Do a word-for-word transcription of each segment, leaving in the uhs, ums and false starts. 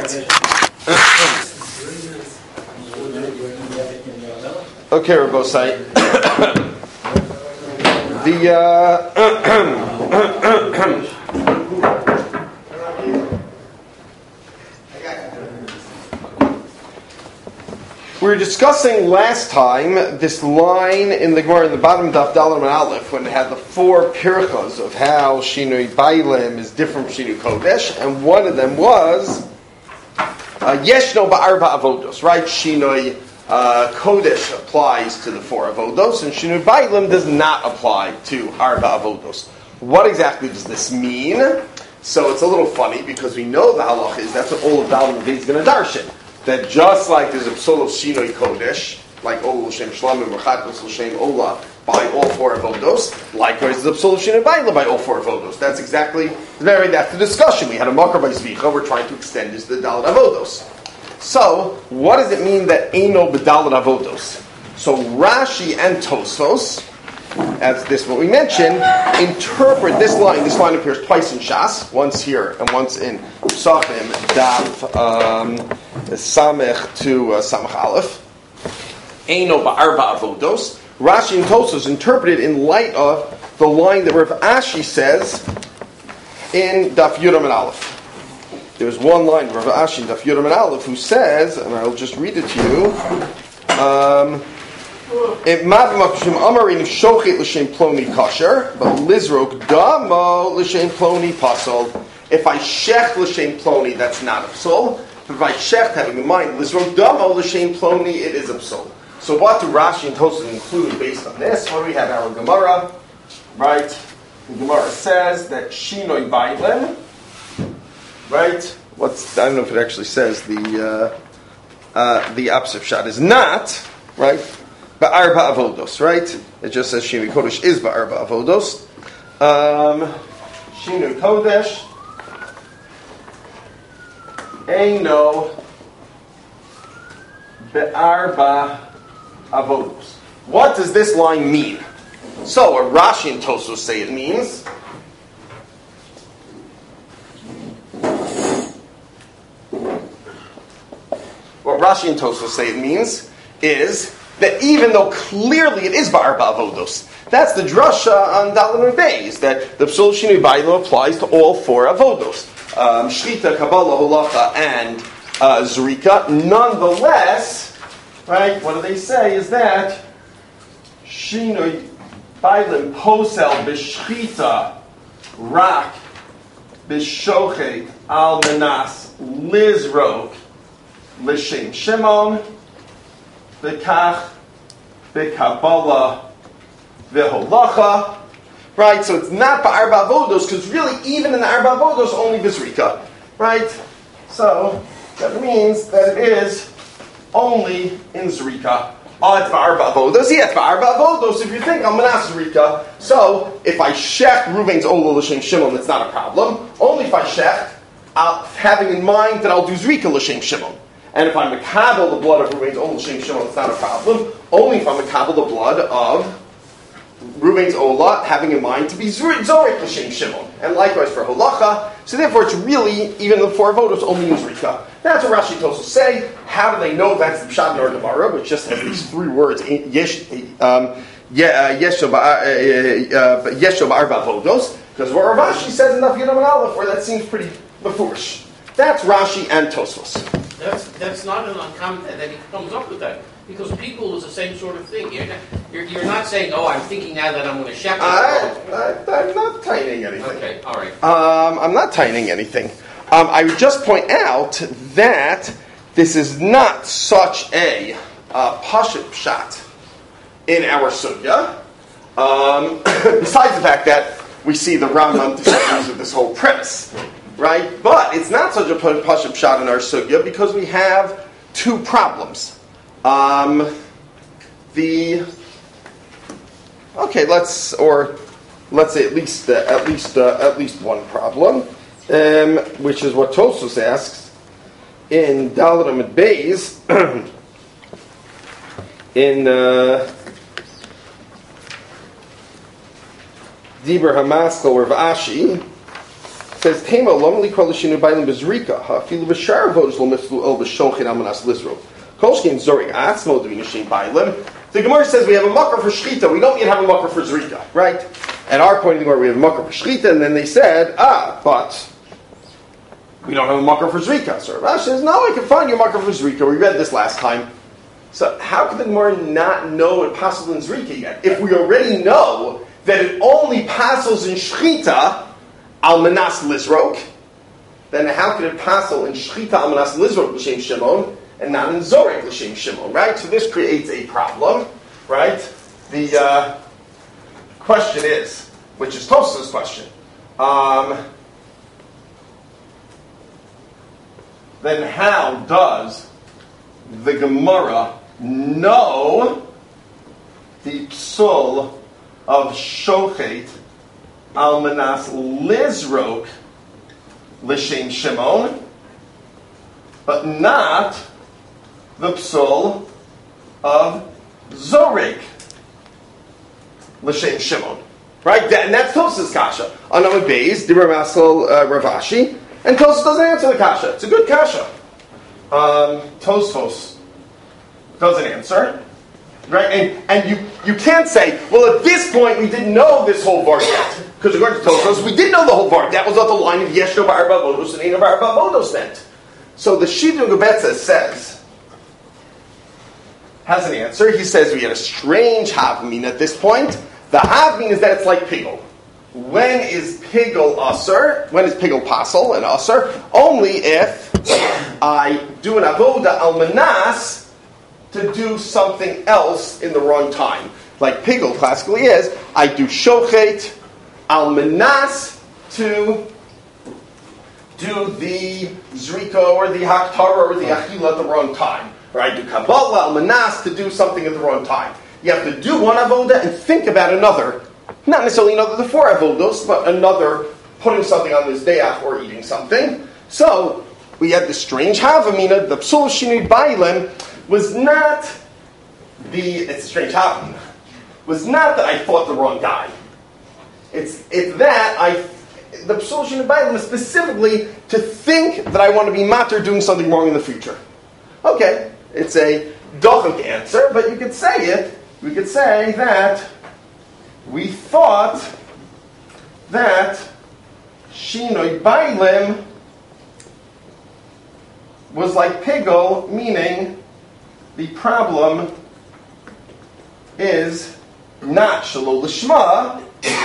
right. Okay, Rabosai. The uh, we were discussing last time this line in the Gemara in the bottom of Daf Dalet and Aleph when it had the four pirchas of how Shinui Bailim is different from Shinui Kodesh, and one of them was uh, Yeshno Ba'arba Avodos, right? Shinui uh, Kodesh applies to the four Avodos, and Shinui Bailim does not apply to Arba Avodos. What exactly does this mean? So it's a little funny because we know the halach is that's what all of Dalet and is going to darshan. That just like there's a psal of Shinoi Kodesh, like Ol L'Shem Shlamim or Chatmos L'Shem Ola by all four avodos, likewise there's a psal of Shinoi Baila by all four avodos. That's exactly, very, that's the discussion. We had a Makar by Zvicha, we're trying to extend this to the Dalet Avodos. So, what does it mean that Eino B'Dalet Avodos? So Rashi and Tosfos, as this what we mentioned, interpret this line. This line appears twice in Shas, once here and once in Psachim, Daf um, Samech to uh, Samech Aleph. Eino ba'arba avodos. Rashi and Tosfos interpreted in light of the line that Rav Ashi says in Daf Yudam and Aleph. There's one line Rav Ashi in Daf Yudam and Aleph who says, and I'll just read it to you. Um, If Mavimachim Amarin Shochet L'Shem Ploni Kasher, but Lizrok Damo L'Shem Ploni Pasol. If I shech L'Shem Ploni, that's not a psal. If I shech, having in mind Lizrok Damo L'Shem Ploni, it is a psal. So what do Rashi and Tosfos include based on this? What do we have? Our Gemara, right? The Gemara says that Shinoi Bailen, right? What's I don't know if it actually says the uh, uh, the opposite shot is not right. Ba'arba avodos, right? It just says Shinui Kodesh is Ba'arba avodos. Um, Shinui Kodesh Eino Ba'arba avodos. What does this line mean? So, what Rashi and Tosfos say it means what Rashi and Tosfos say it means is that even though clearly it is Ba'arba Avodos, that's the drasha on Dalet and Beis, that the Psal Shinui Baila applies to all four Avodos. Um, Shrita, Kabbalah, Holacha, and uh, Zrika. Nonetheless, right, what do they say is that Shinui Baila Posel B'Shchita Rak B'Shochet Al Menas Lizrok L'Shem Shimon Bekach, Bekabbalah, Veholacha. Right, so it's not Ba'arba Avodos, because really, even in the Arba Avodos, only Bizrika. Right? So, that means that it is only in Zrika. Oh, it's Ba'arba Avodos? Yeah, it's Ba'arba Avodos if you think I'm Manas Zrika. So, if I shech Ruvain's Olo L'Shem Shimon, it's not a problem. Only if I shech, I'll, having in mind that I'll do Zrika L'Shem Shimon. And if I'm makabel the blood of Ruvain's Ola L'Shem Shimon, it's not a problem. Only if I'm makabel the blood of Ruvain's Ola, having in mind to be Zorik L'Shem Shimon. And likewise for Holacha. So therefore it's really, even the four votos, only Zrika. That's what Rashi Tosfos say. How do they know that's the Pshat nor Gemara, which just has these three words, Yesh Yesho Ba'arba Vodos? Because what Rav Ashi says in Daf Yudam and Aleph, where that seems pretty befurish. That's Rashi and Tosfos. That's that's not an uncommon that he comes up with that, because people is the same sort of thing. You're not, you're, you're not saying, oh, I'm thinking now that I'm going to shepherd. I, I, I'm not tining anything. Okay, all right. Um, I'm not tining anything. Um, I would just point out that this is not such a uh, pashut pshat in our sugya. Um, besides the fact that we see the Rambam disagrees with this whole premise. Right? But it's not such a pashut pshat in our sugya because we have two problems. Um, the okay, let's or let's say at least uh, at least uh, at least one problem, um, which is what Tosfos asks in Dalet Amud Beis in uh, Dibur Hamaskal or Vashi. says Tema Lam Likol Shinu Bailim Bezrika Hafilu B'Shar Avodas Lo Miflu El B'Shochin Amanas Lizro Kolshkin Zorik Atzmo Divinashin Bailim. The Gemara says we have a makar for shchita. We don't yet have a makar for zrika, right? At our point in the Gemara, we have a makar for shchita, and then they said, ah, but we don't have a makar for zrika. So Rashi says, no, I can find you a makar for zrika. We read this last time. So how can the Gemara not know what passes in zrika yet? If we already know that it only passes in shchita al manas lizrok, then how could it pass in shchita al manas lizrok b'shem Shimon and not in zorek l'shem Shimon, right? So this creates a problem, right? The uh, question is, which is Tosafos' question, um, then how does the Gemara know the psul of shochet al manas lizrok l'shem Shimon, but not the psul of zorek l'shem Shimon, right? That, and that's Tosafos' kasha. On Amud Beis, Dibur Masel uh, Ravashi, and Tosafos doesn't answer the kasha. It's a good kasha. Um, Tosafos doesn't answer, right? And and you you can't say, well, at this point we didn't know this whole var yet, because according to Tosafos, we did know the whole var. That was what the line of Yeshno Ba'arba Bodos and Eino Ba'arba Bodos meant. So the Shidduch Gebetza says, has an answer. He says we had a strange havmin at this point. The havmin is that it's like pigel. When is pigel usher? When is pigel pasal and usher? Only if I do an avoda al manas to do something else in the wrong time. Like pigel classically is, I do shochet al manas to do the zrika or the haktara or the achila at the wrong time. Or I do Kabbalah al manas to do something at the wrong time. You have to do one avoda and think about another. Not necessarily another the four avodos, but another putting something on this dayach or eating something. So we had this strange havamina. The psul shinui bailim was not the. It's a strange havamina. Was not that I thought the wrong guy. It's it's that I. The psul shinui bailim is specifically to think that I want to be matter doing something wrong in the future. Okay. It's a dochuk answer, but you could say it. We could say that we thought that shinoi bailim was like pigel, meaning the problem is not shalol lishma,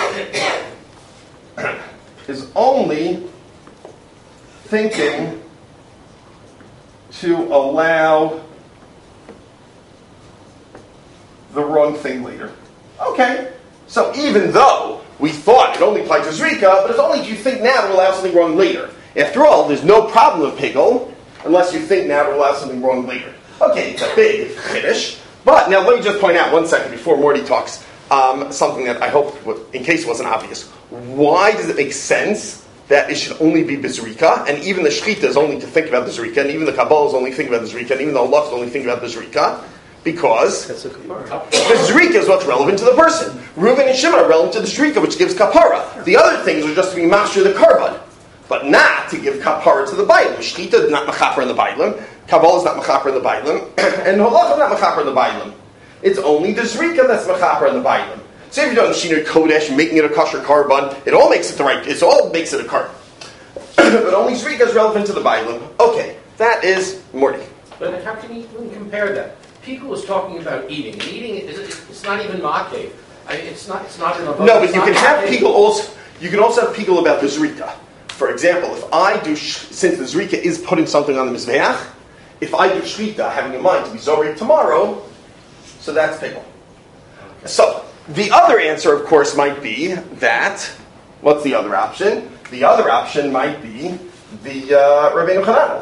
is only thinking to allow the wrong thing later. Okay, so even though we thought it only applied to zrika, but it's only if you think now to allow something wrong later. After all, there's no problem with pigel unless you think now to allow something wrong later. Okay, it's a big chiddush. But now let me just point out one second before Morty talks, um, something that I hope, in case it wasn't obvious. Why does it make sense that it should only be bezrika, and even the shchita is only to think about the zrika, and even the Kabbalah is only thinking about the zrika, and even the halach is only thinking about the zrika? Because the zrika is what's relevant to the person. Reuven and Shimon are relevant to the zrika, which gives kapara. The other things are just to be master the karbon, but not to give kapara to the bailim. Shchita is not machaper in the bailim. Kabbalah is not machaper in the bailim, and halach is not machaper in the bailim. It's only the zrika that's machaper in the bailim. So if you're doing shinur kodesh, making it a kosher karbon, it all makes it the right. It all makes it a karbon. But only zrika is relevant to the bailim. Okay, that is Morty. But how can you even compare that? People is talking about eating. And eating is it's not even makev. I mean, it's not. It's not an avodah. No, but you can have people also. You can also have people about the zrika. For example, if I do since the zrika is putting something on the mizbeach, if I do shvita, having in mind to be zorei tomorrow, so that's pickle. Okay. So the other answer, of course, might be that. What's the other option? The other option might be the uh, Rabbeinu Chananel.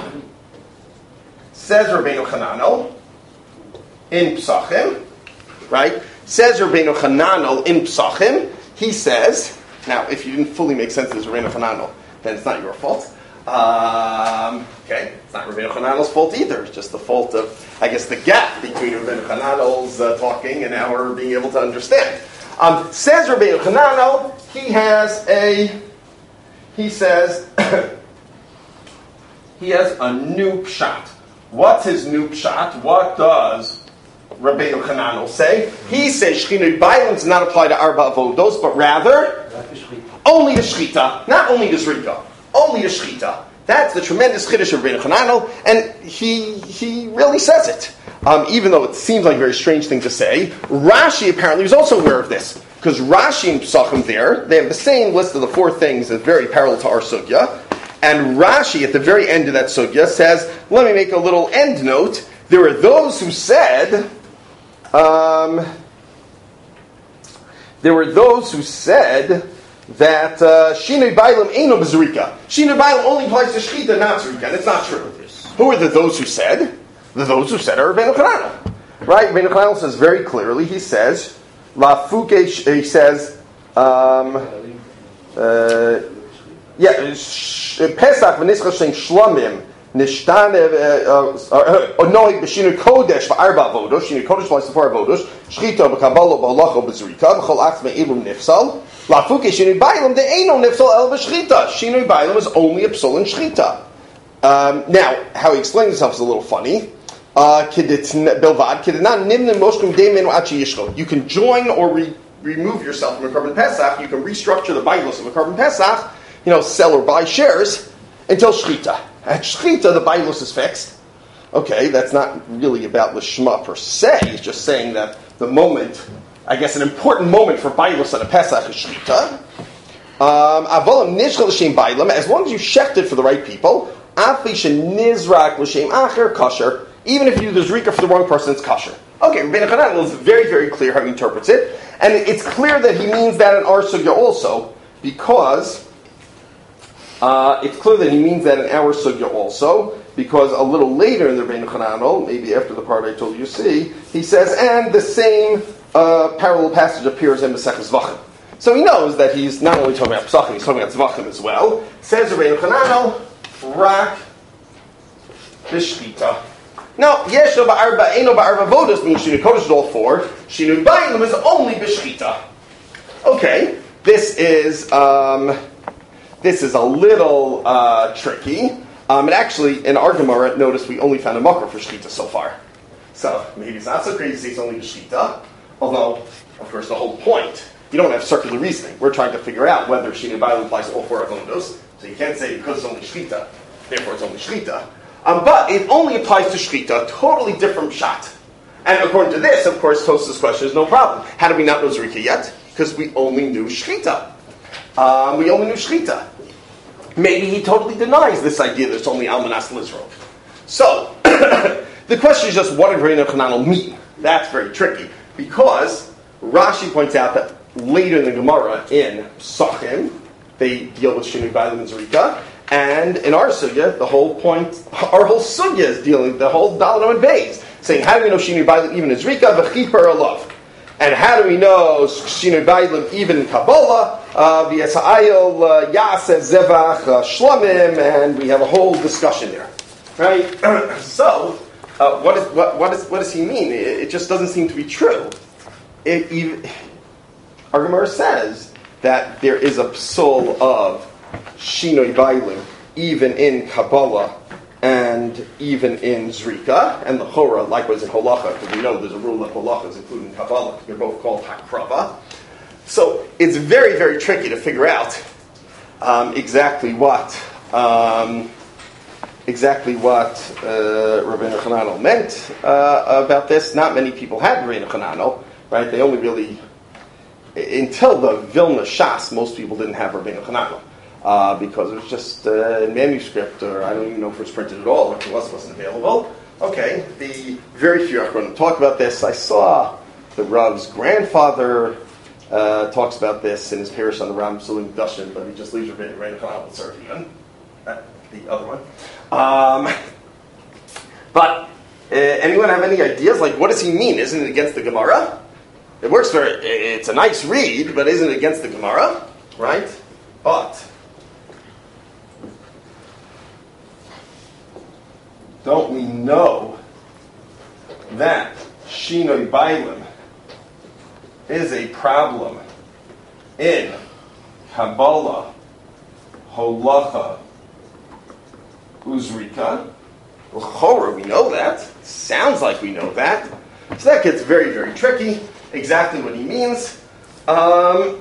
Says Rabbeinu Chananel in Psachim, right? Says Rabbeinu Chananel in Psachim. He says, now, if you didn't fully make sense of this Rabbeinu Chananel, then it's not your fault. Um, okay, it's not Rabbeinu Chananel's fault either. It's just the fault of, I guess, the gap between Rabbeinu Chananel's uh, talking and our being able to understand. Um, says Rabbeinu Chananel, he has a he says, he has a new pshat. What's his new pshat? What does Rabbeinu Hananel say? He says Shechinoi Bailim does not apply to Arba Avodos, but rather only to Shechita, not only to Zrika, only to Shechita. That's the tremendous chiddush of Rabbeinu Hananel, and he he really says it. Um, even though it seems like a very strange thing to say, Rashi apparently was also aware of this, because Rashi and Pesachim there, they have the same list of the four things that's very parallel to our sugya, and Rashi at the very end of that sugya says, let me make a little end note, there are those who said, um, there were those who said that uh, Shinoi Bailim Eino B'Zrika. Shinoi Bailim only applies to Shechita, not Zrika, and it's not true. Who are the those who said? The those who said are Rabbeinu Hananel. Right? Rabbeinu Hananel says very clearly, he says, La Fuke, he says, um, uh, yeah, Pesach v'nischal shem shlamim nishtane onoig b'shinui kodesh v'arba avodos shinui kodesh v'lais v'ar avodos shchito b'kabalo b'alacho b'zrika v'chol ach me'ilum nifsal lafuke shinui bailam de'eino nifsal el b'shchita. Shinui bailam is only a psul in shchita. Um, now, how he explains himself is a little funny. Uh, you can join or re- remove yourself from a carbon pesach. You can restructure the bailos of a carbon pesach, you know, sell or buy shares until shchita. At shchita, the bailos is fixed. Okay, that's not really about lishma per se. It's just saying that the moment, I guess, an important moment for bailos at a pesach is shchita. Um, as long as you shecht it for the right people, even if you do the zrika for the wrong person, it's kosher. Okay, Rabbeinu Hananel is very, very clear how he interprets it, and it's clear that he means that in our sugya also, because uh, it's clear that he means that in our sugya also, because a little later in the Rabbeinu Hananel, maybe after the part I told you to see, he says, and the same uh, parallel passage appears in Maseches Zvachim. So he knows that he's not only talking about Pesachim, he's talking about Zvachim as well. Says Rabbeinu Hananel, rak b'shchita. Now, Yesho ba'arba, Eino ba'arba vodos means Shinui Kodesh is all four. Shinui Bailim is only b'shchita. Okay, this is um, this is a little uh, tricky. Um, and actually, in our Gemara, notice we only found a makar for shchita so far. So maybe it's not so crazy to say it's only b'shchita. Although, of course, the whole point, you don't have circular reasoning. We're trying to figure out whether Shinui Bailim applies to all four avodos. So you can't say because it's only shchita, therefore it's only shchita. Um, but it only applies to shchita, totally different shot. And according to this, of course, Tosafos' question is no problem. How do we not know Zrika yet? Because we only knew shchita. Um, we only knew shchita. Maybe he totally denies this idea that it's only Almanas Lizrov. So, the question is just, what did Rabbeinu Hananel mean? That's very tricky. Because Rashi points out that later in the Gemara, in Pesachim, they deal with Shinui Bailim and Zrika. And in our sugya, the whole point, our whole sugya is dealing, the whole Dalet and Beis, saying, how do we know Shinui Bailim even in Zrika, v'chiper alav? And how do we know Shinui Bailim even in Kabbalah, v'yasa'ayil yaseh zevach shlamim, and we have a whole discussion there. Right? So, uh, what, is, what, what, is, what does he mean? It, it just doesn't seem to be true. It, even, our Gemara says that there is a psul of Shinoi Bailim, even in Kabbalah and even in Zrika, and the Chora, likewise in Holacha, because we know there's a rule that Holacha is included in Kabbalah. They're both called Hakrava. So it's very, very tricky to figure out um, exactly what um, exactly what uh, Rabbeinu Hananel meant uh, about this. Not many people had Rabbeinu Hananel, right? They only really, until the Vilna Shas, most people didn't have Rabbeinu Hananel. Uh, because it was just uh, in manuscript, or I don't even know if it's printed at all, if it was, wasn't available. Okay, the very few Achronim talk about this. I saw the Rav's grandfather uh, talks about this in his parish on the Ram Sulim Dushin, but he just leaves Rabbeinu Hananel Tzartian, the other one. Um, but uh, anyone have any ideas? Like, what does he mean? Isn't it against the Gemara? It works very. It's a nice read, but isn't it against the Gemara? Right? But don't we know that Shinoi Bailim is a problem in Kabbalah, holacha uzrika. L'chora, we know that. Sounds like we know that. So that gets very, very tricky. Exactly what he means. Um,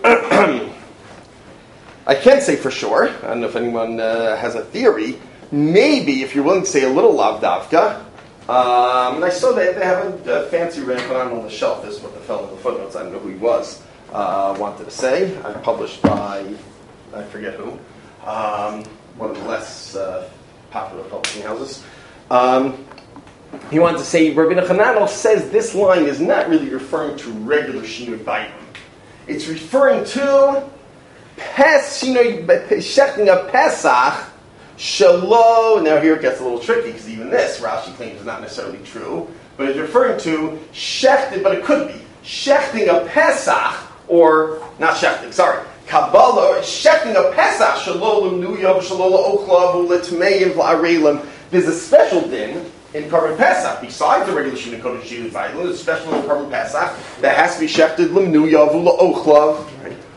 I can't say for sure. I don't know if anyone uh, has a theory. Maybe, if you're willing to say a little lavdavka, um, and I saw that they have a, a fancy Rebbe on the shelf. This is what the fellow in the footnotes, I don't know who he was, uh, wanted to say. I published by, I forget who, um, one of the less uh, popular publishing houses. Um, he wanted to say, Rabbi Hananel says this line is not really referring to regular Shinui Baitim. It's referring to Pes, Shinui, Shechting of Pesach, Shalo. Now here it gets a little tricky, because even this, Rashi claims, is not necessarily true. But it's referring to Shechting, but it could be, Shechting of Pesach, or, not Shechting, sorry, Kabbalah, Shechting of Pesach, Shalo Lemnuyav, Shalo Ochlav, Letmeim, V'arelim. There's a special din in Karban Pesach, besides the regular Shinui Kodesh Shinui Vayla, there's a special in Karban Pesach that has to be shechted Lemnuyav, L'ochlav,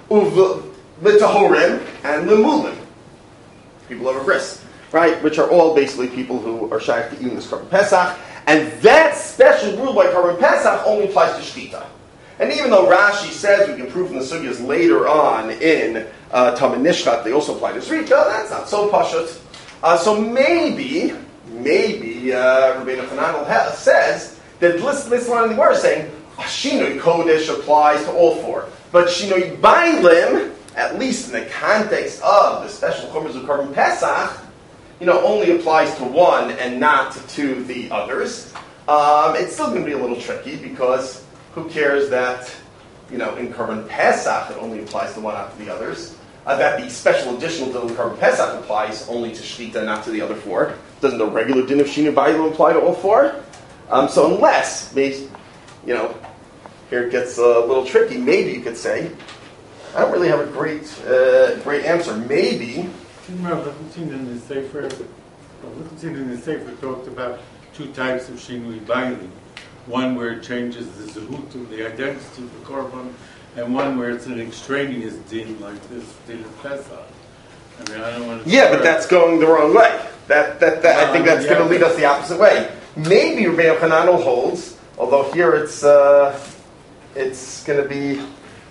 L'tahorim, and Lemulim. People of a bris, right? Which are all basically people who are shaykh to eating this Karban Pesach. And that special rule by Karban Pesach only applies to Shkita. And even though Rashi says we can prove from the sugyas later on in uh, Tamid Nishchat, they also apply to Zrika, that's not so pashut. Uh, so maybe, maybe uh, Rabbeinu Hananel says that this, this line in the Gemara is saying Shinui Kodesh applies to all four, but Shinui Bailim, at least in the context of the special Chumras of Karban Pesach, you know, only applies to one and not to the others. Um, it's still going to be a little tricky because who cares that, you know, in Karban Pesach it only applies to one, not to the others. Uh, that the special additional din of Karban Pesach applies only to Shkita, not to the other four. Doesn't the regular din of Shinui Bailim apply to all four? Um, so unless, maybe, you know, here it gets a little tricky. Maybe you could say, I don't really have a great, uh, great answer. Maybe. Lichtenstein in the Sefer, Lichtenstein in the Sefer talked about two types of Shinui Bailim. One where it changes the zehut of the identity of the korban, and one where it's an extraneous din like this din of Pesach. I mean, I don't want to. Yeah, but that's going the wrong way. That that, that no, I think that's yeah, going to lead us the opposite way. Maybe Rabbeinu Hananel holds, although here it's uh, it's going to be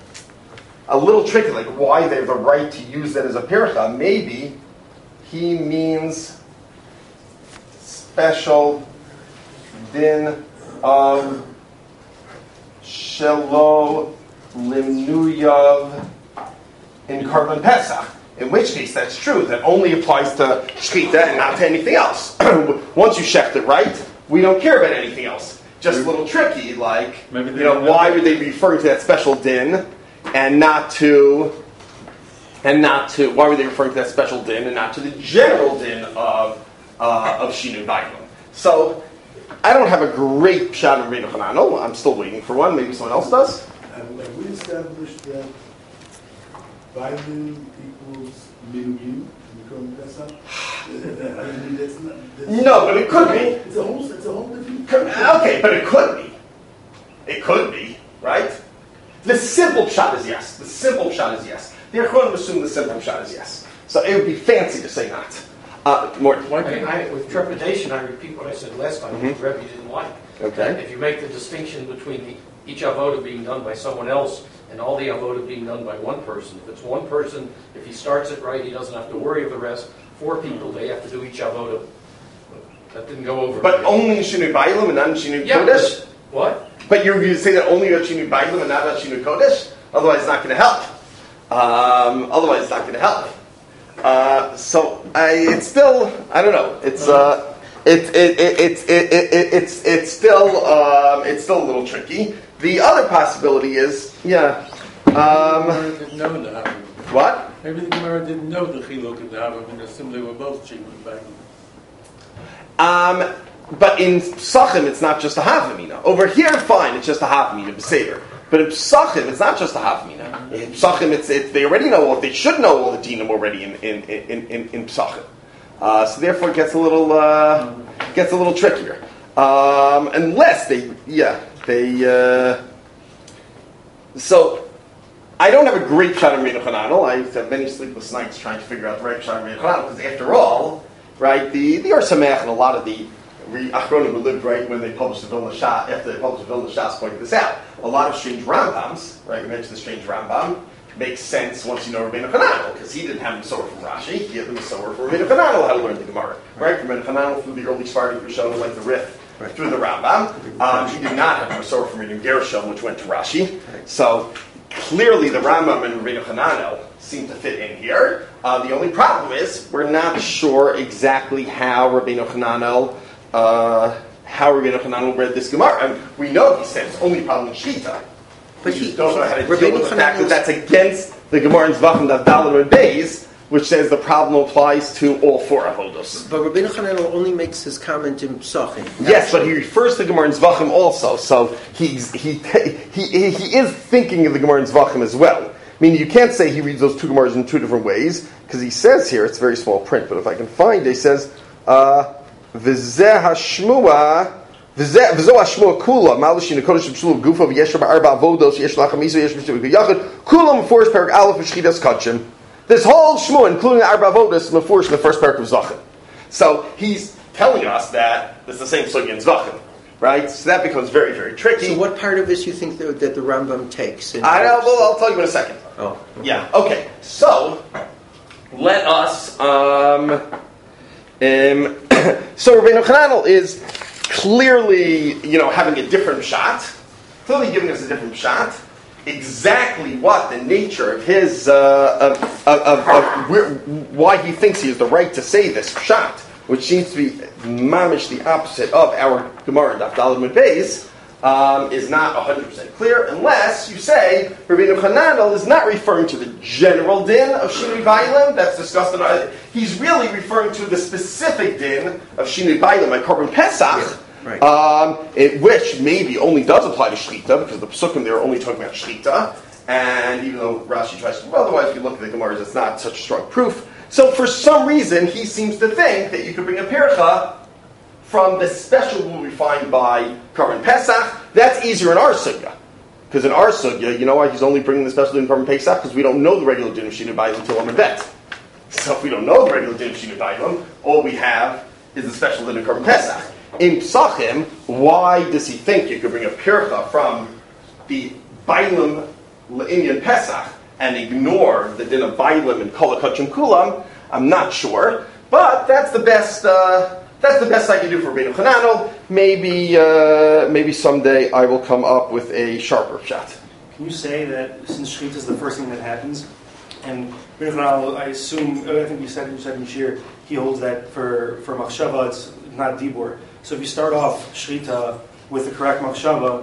a little tricky, like why they have the right to use that as a pircha. Maybe he means special din of shelo limnuyav in Karban Pesach. In which case, that's true. That only applies to shchita and not to anything else. Once you shecht it right, we don't care about anything else. Just a little tricky, like, you know, why would they be referring to that special din and not to, and not to, why were they referring to that special din and not to the general din of uh, of Shinui Bailim? So, I don't have a great shot of Rabbeinu Hananel. I'm still waiting for one. Maybe someone else does. And have we established that Bailim equals minugim in Karban Pesach? No, but it could be. It's a whole, it's a whole different... Okay, but it could be. It could be, right? The simple shot is yes. The simple shot is yes. The Achronim assume the simple shot is yes. So it would be fancy to say not. Uh, more. I mean, I, with trepidation, I repeat what I said last time, mm-hmm. which Rebbe didn't like. Okay. That if you make the distinction between the, each avoda being done by someone else and all the avoda being done by one person, if it's one person, if he starts it right, he doesn't have to worry of the rest. Four people, they have to do each avoda. That didn't go over. But only in Shinui Bailim and not in Shinui yeah, Kodesh? What? But you're going to say that only about Shinui Bailim and not about Shinui Kodesh? Otherwise it's not going to help. Um, otherwise it's not going to help. Uh, so I, it's still, I don't know. It's uh, it, it, it, it's it, it, it, it's it's still um, it's still a little tricky. The other possibility is, yeah. Um, didn't know the Havim. What? Maybe the Gemara didn't know the Chiluk and the Havim, and assumed they were both Shinui Bailim. Um, but in Psachim, it's not just a Havamina. Over here, fine, it's just a Havamina, B'Seir. But in Psachim, it's not just a Havamina. In Psachim, it's, it, they already know what they should know all the Dinim already in in in in, in Psachim. Uh, so therefore, it gets a little uh, gets a little trickier. Um, unless they, yeah, they. Uh, so I don't have a great shot of Rabbeinu Chananel. I have many sleepless nights trying to figure out the right shot of Rabbeinu Chananel, because after all, right, the, the Or Sameach and a lot of the Achronim who lived right when they published the Vilna Shas, after they published the Vilna Shas, pointed this out. A lot of strange Rambams, right, we mentioned the strange Rambam, makes sense once you know Rabbeinu Chananel, because he didn't have the Masorah from Rashi, he had the Masorah from Rabbeinu Chananel how to learn the Gemara, right? From Rabbeinu Chananel through the early Sephardic Rishonim, like the Rif, right, through the Rambam. Um, he did not have the Masorah from Rabbeinu Gershom, which went to Rashi. So clearly the Rambam and Rabbeinu Chananel seem to fit in here. Uh, the only problem is we're not sure exactly how Rabbeinu Chananel, uh, how Rabbeinu Chananel read this Gemara. And we know he said it's only problem in Shita. But we just don't know how to deal with the fact that that's against the Gemara in Zvachim Daf Daled and Beis, which says the problem applies to all four avodos. But Rabbeinu Chananel only makes his comment in Psachim. Yes, but he refers to the Gemara in Zvachim also, so he's, he, he, he, he is thinking of the Gemara in Zvachim as well. I mean, you can't say he reads those two Gemaras in two different ways, because he says here, it's very small print, but if I can find it, he says, uh, V'zeh hashmua, V'zeh hashmua kula, ma'alishin ha'kodesh b'shulu gufa, v'yesher ba'arba avodos, yesh lachem iso, yesh b'shulu yachid, kula meforish perak aleph v'shchidas kachim. This whole shmua, including the arba avodos, is meforish in the first parak of Zvachim. So he's telling us that it's the same sugya in Zvachim, right? So that becomes very, very tricky. So what part of this you think that, that the Rambam takes? In I know, well, I'll tell you in a second. Oh. Yeah, okay. So, let us, um, um so Rabbeinu Chananel is clearly, you know, having a different shot, clearly giving us a different shot. Exactly what the nature of his, uh, of, of, of, of where, why he thinks he has the right to say this shot, which seems to be mamish the opposite of our Gemara Daf Daled Beis, um, is not one hundred percent clear, unless you say Rabbeinu Chananel is not referring to the general din of Shinui Bailim that's discussed in our, he's really referring to the specific din of Shinui Bailim at Korban Pesach, yeah. Right. Um, it, which maybe only does apply to Shlita, because the Pesukim there are only talking about Shlita, and even though Rashi tries to, well, otherwise if you look at the Gemaras, it's not such strong proof. So for some reason, he seems to think that you could bring a Pircha from the special rule we find by Korban Pesach. That's easier in our Sugya. Because in our Sugya, you know why he's only bringing the special din in Korban Pesach? Because we don't know the regular din of Shinui Bailim until I'm in bet. So if we don't know the regular din of Shinui Bailim, all we have is the special din of Korban Pesach. In Psachim, why does he think you could bring a Pircha from the Bailim Le'inyan Pesach and ignore the din of Bailim and Kol HaKachim Kulam? I'm not sure, but that's the best. Uh, that's the best I can do for Rabbeinu Chananel. Maybe, uh, maybe someday I will come up with a sharper shot. Can you say that since Shechita is the first thing that happens, and Rabbeinu Chananel, I assume, I think you said you said in Shir, he holds that for for Machshava it's not Dibur. So if you start off Shechita with the correct Machshava,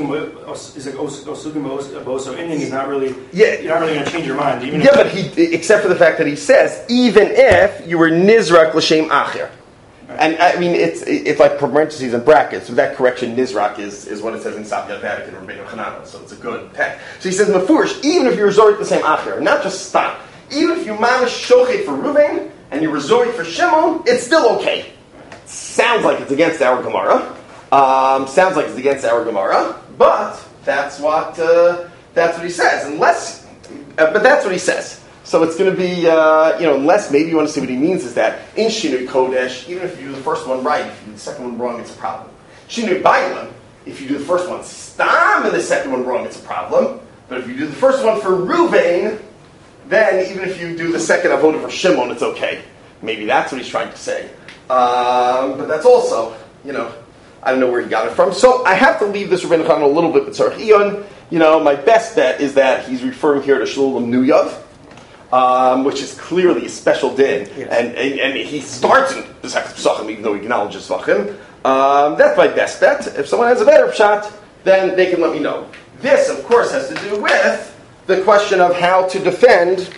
is like Osugim Boso Indian is not really, yeah. You're not really going to change your mind. Even yeah, but he, except for the fact that he says, even if you were Nizrak L'Shem Acher. Right. And I mean, it's it's like parentheses and brackets. So that correction, Nizrak, is, is what it says in Sapya Vatican or Rabbeinu Chananel. So it's a good text. So he says, Mefurish, even if you resort to the same Acher, not just stop. Even if you mamish Shochet for Ruvain and you resort for Shimon, it's still okay. Sounds like it's against our Gemara. Um, sounds like it's against our Gemara, but that's what uh, that's what he says. Unless, uh, but that's what he says. So it's going to be, uh, you know, unless maybe you want to see what he means is that in Shinui Kodesh, even if you do the first one right, if you do the second one wrong, it's a problem. Shinui Bailim, if you do the first one stam and the second one wrong, it's a problem. But if you do the first one for Ruvain, then even if you do the second avodah for Shimon, it's okay. Maybe that's what he's trying to say. Um, but that's also, you know, I don't know where he got it from. So I have to leave this Rabbeinu Chananel a little bit with Tzarech Iyun. You know, my best bet is that he's referring here to Shalom Nuyav, um, which is clearly a special din. Yes. And, and and he starts in the Pesach Pesachim, even though he acknowledges Zvachim. Um, that's my best bet. If someone has a better shot, then they can let me know. This, of course, has to do with the question of how to defend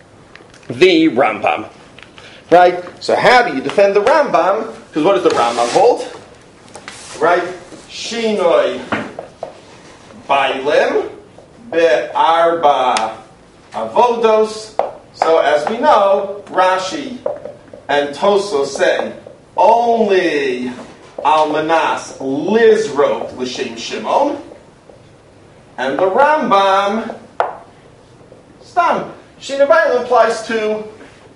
the Rambam. Right? So how do you defend the Rambam? Because what does the Rambam hold? Right? Shinoi Bailim Be'arba Avodos. So as we know, Rashi and Tosos say only Almanas Lizrot L'Shem Shimon. And the Rambam Stam. Shinu Bailim applies to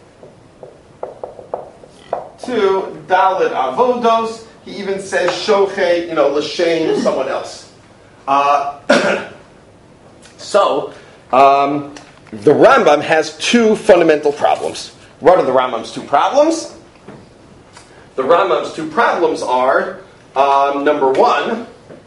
to Dalit Avodos. He even says Shoche, you know, l'shem someone else. Uh, so, um, the Rambam has two fundamental problems. What are the Rambam's two problems? The Rambam's two problems are, um, number one,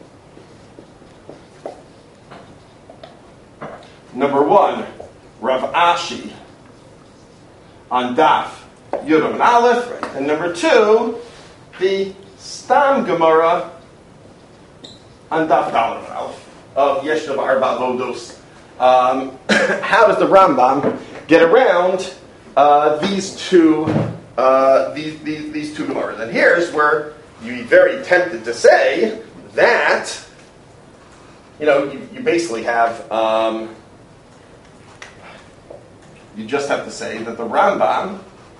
number one, Rav Ashi on Daf Yudam and Aleph, and number two, the Stam Gemara on Daf Dalet and Aleph of Yeshnav Arba Vodos. Um, how does the Rambam get around uh, these two uh, these, these these two Gemaras? And here's where you'd be very tempted to say that you know you, you basically have um, you just have to say that the Rambam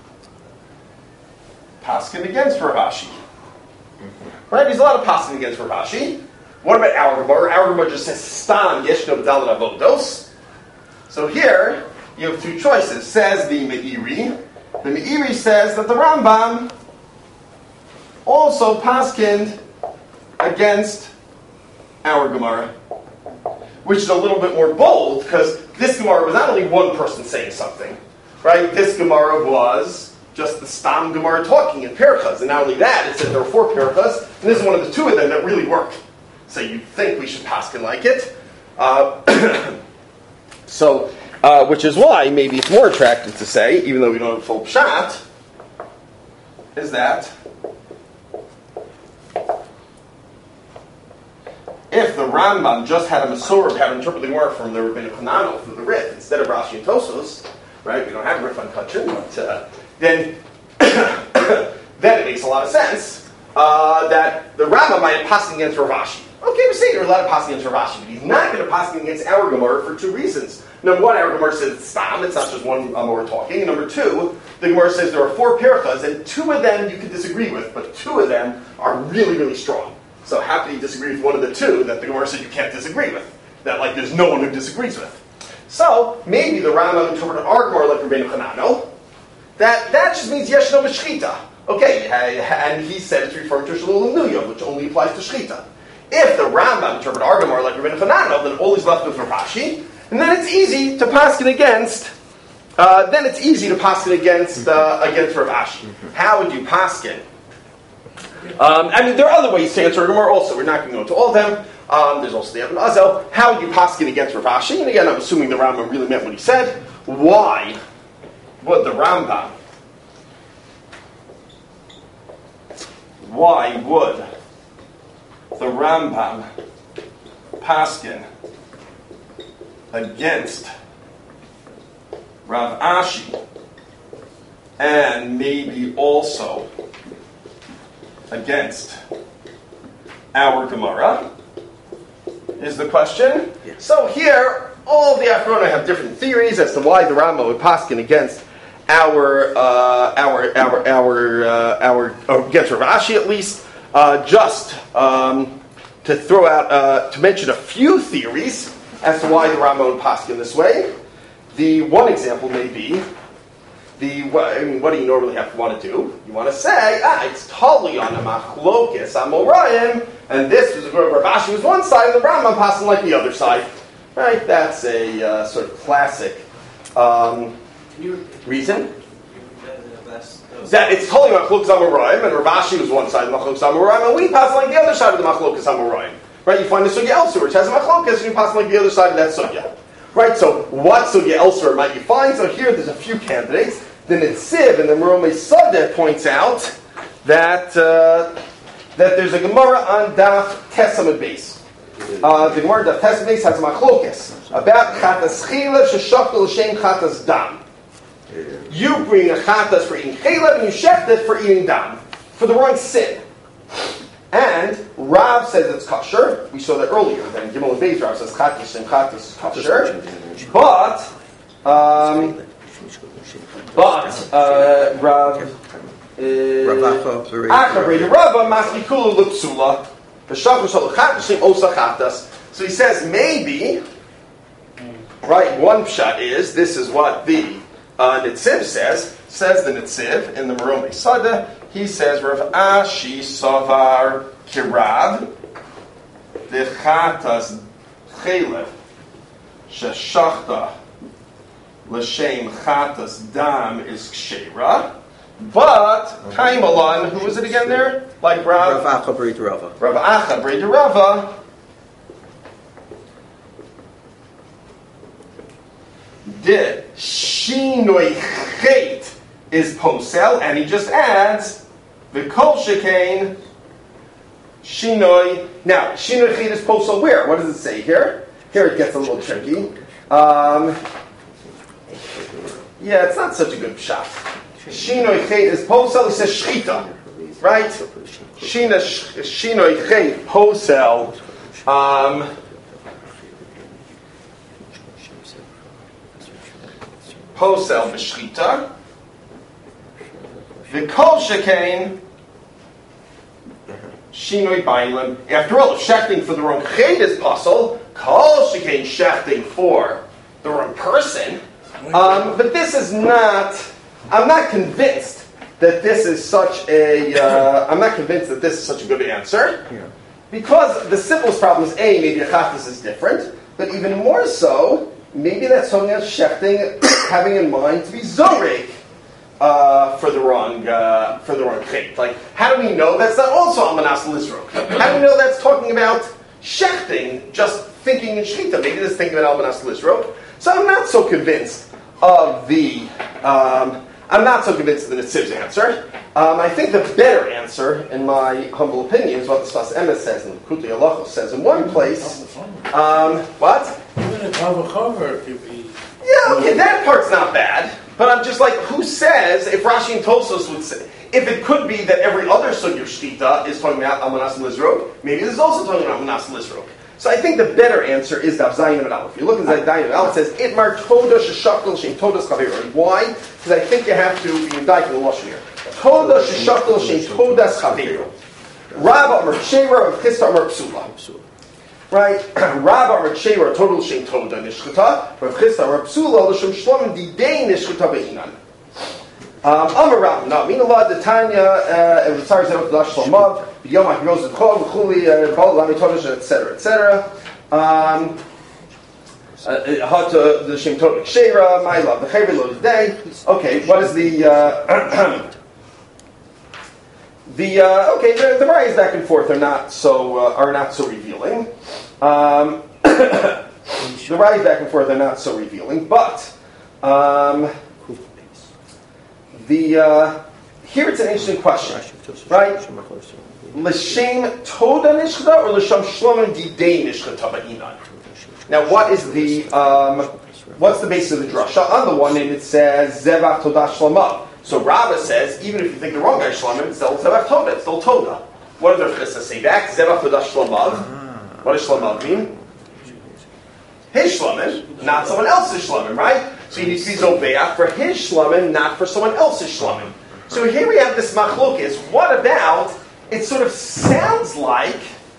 paskin against Rav Ashi. Right? There's a lot of paskin against Rav Ashi. What about our Gemara? Our Gemara just says Stam Yeshno Dalet Avodos. So here you have two choices. Says the Meiri. The Meiri says that the Rambam also paskind against our Gemara, which is a little bit more bold because this Gemara was not only one person saying something, right? This Gemara was just the Stam Gemara talking in Pirchas, and not only that, it said there were four Pirchas, and this is one of the two of them that really worked. So you'd think we should paskin like it. Uh, so, uh, which is why maybe it's more attractive to say, even though we don't have full pshat, is that if the Rambam just had a Masorah, had to interpret the Gemara from the Rabbeinu Hanano, from the Rif, instead of Rashi and Tosos, right? We don't have Rif on Kachin, but uh, then, then it makes a lot of sense uh, that the Rambam might have passed against Rav Ashi. Okay, we say you're allowed to pass against Rav Ashi, but he's not going to pass against our Gemara for two reasons. Number one, our Gemara says it's Stam, it's not just one Gemara talking. And number two, the Gemara says there are four Pirchas, and two of them you can disagree with, but two of them are really, really strong. So how can you disagree with one of the two that the Gemara says you can't disagree with? That, like, there's no one who disagrees with. So, maybe the Rambam interpreted our Gemara like Rabbeinu Hanano, that that just means Yeshno B'Shchita. Okay, and he said it's referring to Shalul Nuya, which only applies to Shchita. If the Rambam interpreted our Gemara like Rabbeinu Hanano, then all he's left with Rav Ashi, and then it's easy to paskin against. Uh, then it's easy to paskin against uh, against Rav Ashi. How would you paskin? Um, I mean, there are other ways to answer a Gemara. Also, we're not going to go into all of them. Um, there's also the Eben Azel. How would you paskin against Rav Ashi? And again, I'm assuming the Rambam really meant what he said. Why would the Rambam? Why would the Rambam paskin against Rav Ashi and maybe also against our Gemara? Is the question. Yes. So here, all of the Achrona have different theories as to why the Rambam would paskin against our uh, our our our uh, our or against Rav Ashi at least. Uh, just um, to throw out uh, to mention a few theories as to why the Rambam would paskin this way. The one example may be the. I mean, what do you normally have to want to do? You want to say, ah, it's totally on a machlokes Amoraim, and this was Rav Ashi was one side, and the Rambam paskin like the other side. Right? That's a uh, sort of classic um, reason. That it's totally Machlokas Amoraim, and Rav Ashi was one side of the Machlokas Amoraim, and we pass like the other side of the Machlokas Amoraim. Right? You find the Sugya elsewhere, which has a Machlokas, and you pass like the other side of that Sugya. Right? So, what Sugya elsewhere might you find? So here, there's a few candidates. The Netziv and the Meromei Sadeh points out that uh, that there's a Gemara on Daf Tesamid base. Uh, the Gemara Daf Tesamid base has a Machlokas about Chatas Chilev Sheshachtel L'Shem Chatas Dam. You bring a chatas for eating chalev and you shecht it for eating dam, for the wrong sin. And Rav says it's kosher. We saw that earlier. Then Gimel and Beis Rav says chatas and chatas is kosher. But, um, but uh, Rav Achabrei Rava Maskikulu Lupsula the Shachar Shalach Chatas Osa Chatas. So he says maybe right? One pshat is, this is what the uh, Nitziv says, says the Nitziv in the Marome Sada, he says, Rav Ashi Savar Kirav, Dechatas Chelev, Sheshachta, L'Shem Chatas Dam is Kshera, but Kaimalan, who is it again there? Like Rav Rav Acha B'Rei Rava. Rav Acha B'Rei Rava did Shinoi Chet is Posel, and he just adds the Kol Shekain Shinoi. Now, Shinoi Chet is Posel where? What does it say here? Here it gets a little tricky. Um, yeah, it's not such a good shot. Shinoi Chet is Posel, he says Shchita, right? Shina Shinoi Chet Posel. Um, Posel B'Shchita. V'Kol Shekain Shinoi Bailim. After all, if shechting for the wrong chet is puzzle, Kol Shekain shechting for the wrong person. Um, but this is not. I'm not convinced that this is such a. Uh, I'm not convinced that this is such a good answer, because the simplest problem is a maybe a chafis is different, but even more so, maybe that's something that's shechting having in mind to be zorek. Uh, for the wrong, uh, for the wrong chet. Like, how do we know that's not also Almanas Lizrok? How do we know that's talking about shechting, just thinking in shechita? Maybe that's thinking about Almanas Lizrok. So I'm not so convinced of the, um, I'm not so convinced of the Nitziv's answer. Um, I think the better answer, in my humble opinion, is what the Sfas Emes says, and Kutli Halachos says in one place. Um, what? Even a Kavachover could be. Yeah, okay, that part's not bad. But I'm just like, who says, if Rashi and Tosfos would say, if it could be that every other sugya shtita is talking about Almanas Lizrok, maybe this is also talking about Almanas Lizrok. So I think the better answer is Dav Zayin and Aleph. If you look at Zayin and Aleph, it says, Itmar Toda Sheshakal Shein Todas Chaveiro. Why? Because I think you have to be indicted in the Lashon here. Toda Sheshakal Shein Todas Chaveiro. Rabba Amar Sheira of Chista Amar Psula. Right? Rabba Amar Sheira Total Shein Toda Nishchata. Rav Chista Amar Psula L'Shem Shlomim Didei Nishchata Be'inan. Amar Rabba. Now, Minallah Detanya and Ritzar Zerot Dash Shlomav B'Yom HaKroz D'Chol V'Chuli Bal Lami Todash et cetera et cetera. Um, Hot the Shem Toda Sheira Ma'ila the Chaver Lo Didei. Okay, what is the uh, the uh, okay the, the rayas back and forth are not so uh, are not so revealing. Um, the rayas back and forth are not so revealing, but um, the uh, here it's an interesting question, right? L'shem toda nishchata or l'shem shlomim didei nishchata ba'inan. Now, what is the um, what's the basis of the drasha? On the one hand, it says zevach toda shlomav. So Rabbah says, even if you think the wrong guy shlamim, it's still zevach toda, it's still toda. What does the chesed say back? Zevach toda shlomav. What does shlomav mean? His shlamim, not someone else's shlamim, right? So he needs to be zobeach for his shlamim, not for someone else's shlamim. So here we have this machlokes. What about? It sort of sounds like.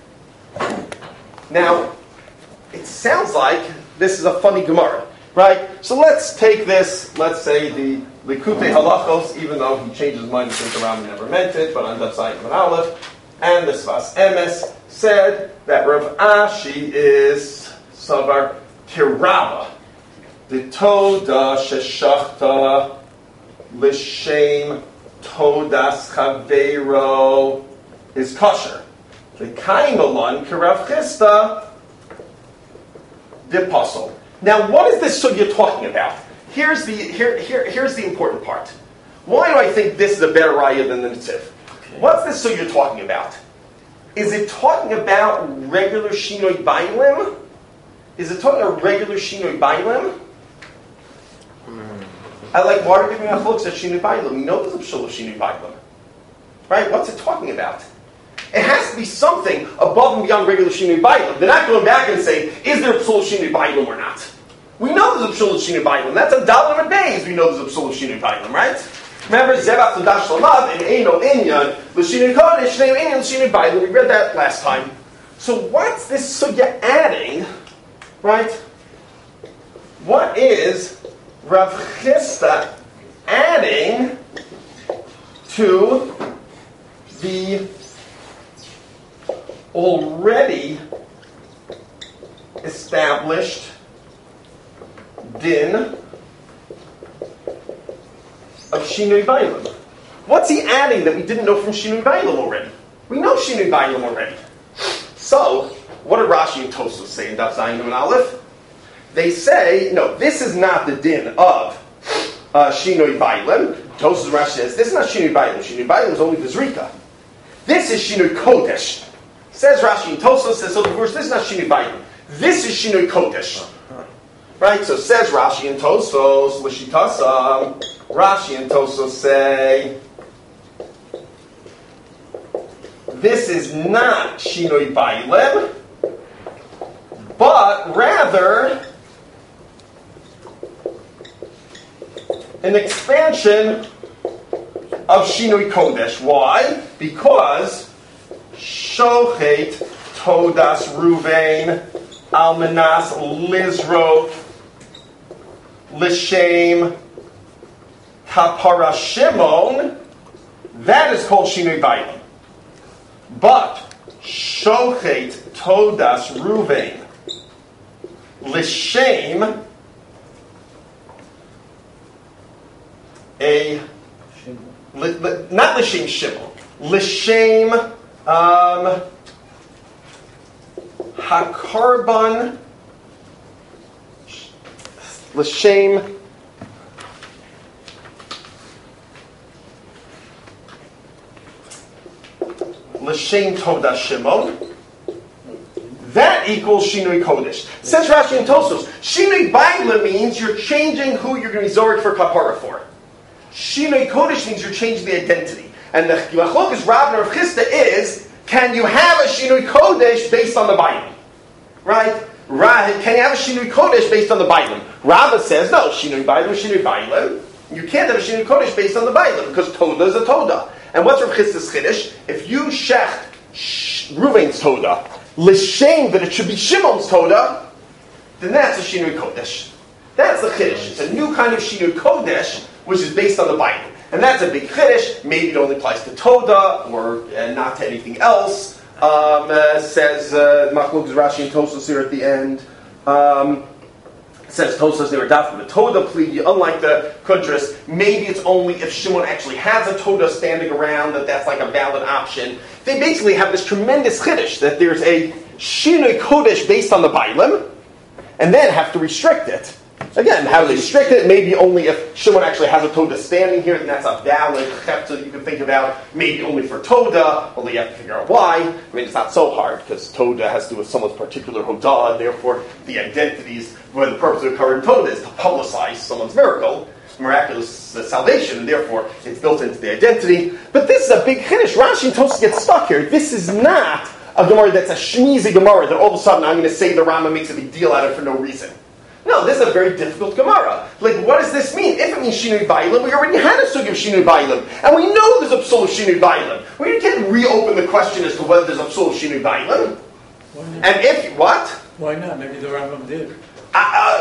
Now, it sounds like this is a funny Gemara, right? So let's take this. Let's say the Likutei Halachos, even though he changed his mind and said the Rambam never meant it, but on that side of an Aleph, and the Sfas Emes said that Rav Ashi is Savar Kirava. The Toda Sheshachta L'Shem Todas Chaveiro is kosher. The Kaimalan Kirav Chista the apostle. Now, what is this sugya talking about? Here's the here, here here's the important part. Why do I think this is a better raya than the Nitziv? Okay. What's this sugya talking about? Is it talking about regular shinoi bailim? Is it talking about regular shinoi bailim? I like why are we giving a looks at shinoi bailim? We know there's a pshul of shinoi bailim, right? What's it talking about? It has to be something above and beyond regular shinui bailim. They're not going back and saying, is there a psul of shinui bailim or not? We know there's a psul of shinui bailim. That's a dollar and a bays. We know there's a psul of shinui bailim, right? Remember, zevach l'dash l'mav and eino inyan l'shinui kodesh l'eino inyan l'shinui bailim. We read that last time. So what's this sugya adding, right? what is Rav Chisda adding to the already established din of Shinui Bailam? What's he adding that we didn't know from Shinui Bailam already? We know Shinui Bailam already. So, what did Rashi and Tosfos say in Daf Zayin and Aleph? They say, no, this is not the din of uh, Shinui Bailam. Tosfos Rashi says, this is not Shinui Bailam. Shinui Bailam is only the Zrika. This is Shinui Kodesh. Says Rashi and Tosfos, says, so the verse, this is not Shinui Bailam. This is Shinui Kodesh. Right, so says Rashi and Tosfos, L'shitasam, Rashi and Tosfos say, this is not Shinui Bailam, but rather an expansion of Shinui Kodesh. Why? Because Shochet Todas Ruvain Almanas Lizrok L'Shem Kapara Shimon, that is called Shinui Bailam. But Shochet Todas Ruvain L'Shem a li, li, not L'Shem Shimon, L'Shem um, Hakarban L'Shem L'Shem Todas Shimon. That equals Shinui Kodesh. Says Rashi and Tosfos, Shinui Bailam means you're changing who you're going to be Zorik for Kapara for. Shinui Kodesh means you're changing the identity. And the Machlokas Rav and Rav Chisda is, can you have a Shinui Kodesh based on the Bailam? Right? Can you have a Shinui Kodesh based on the Bailam? Rav says, no, Shinui Bailam is Shinui Bailam. You can't have a Shinui Kodesh based on the Bailam, because Toda is a Toda. And what's Rav Chisda's Chiddush? If you shecht Ruvain's Toda, l'shem that it should be Shimon's Toda, then that's a Shinui Kodesh. That's the Chiddush. It's a new kind of Shinui Kodesh, which is based on the Bailam. And that's a big Chiddush. Maybe it only applies to Toda, or uh, not to anything else. Um, uh, says uh, Machlokas Rashi and Tosfos here at the end. Um, says Tosfos they were dafim the Toda plea. Unlike the Kudris, maybe it's only if Shimon actually has a Toda standing around that that's like a valid option. They basically have this tremendous Chiddush that there's a Shinui Kodesh based on the Bailam, and then have to restrict it. Again, how do they restrict it? Maybe only if Shimon actually has a Toda standing here, then that's a valid chepta that you can think about. Maybe only for Toda, although you have to figure out why. I mean, it's not so hard, because Toda has to do with someone's particular Hodah, and therefore the identities, where the purpose of the current Toda is to publicize someone's miracle, miraculous uh, salvation, and therefore it's built into the identity. But this is a big Chiddush. Rashi and Tosfos get stuck here. This is not a Gemara that's a shmizi Gemara, that all of a sudden I'm going to say the Rama makes a big deal out of it for no reason. No, this is a very difficult Gemara. Like, what does this mean? If it means Shinui Bailam, we already had a sugya of Shinui Bailam, and we know there's a psul of Shinui Bailam. We can't reopen the question as to whether there's a psul of Shinui Bailam. And if, what? Why not? Maybe the Rambam did. Uh,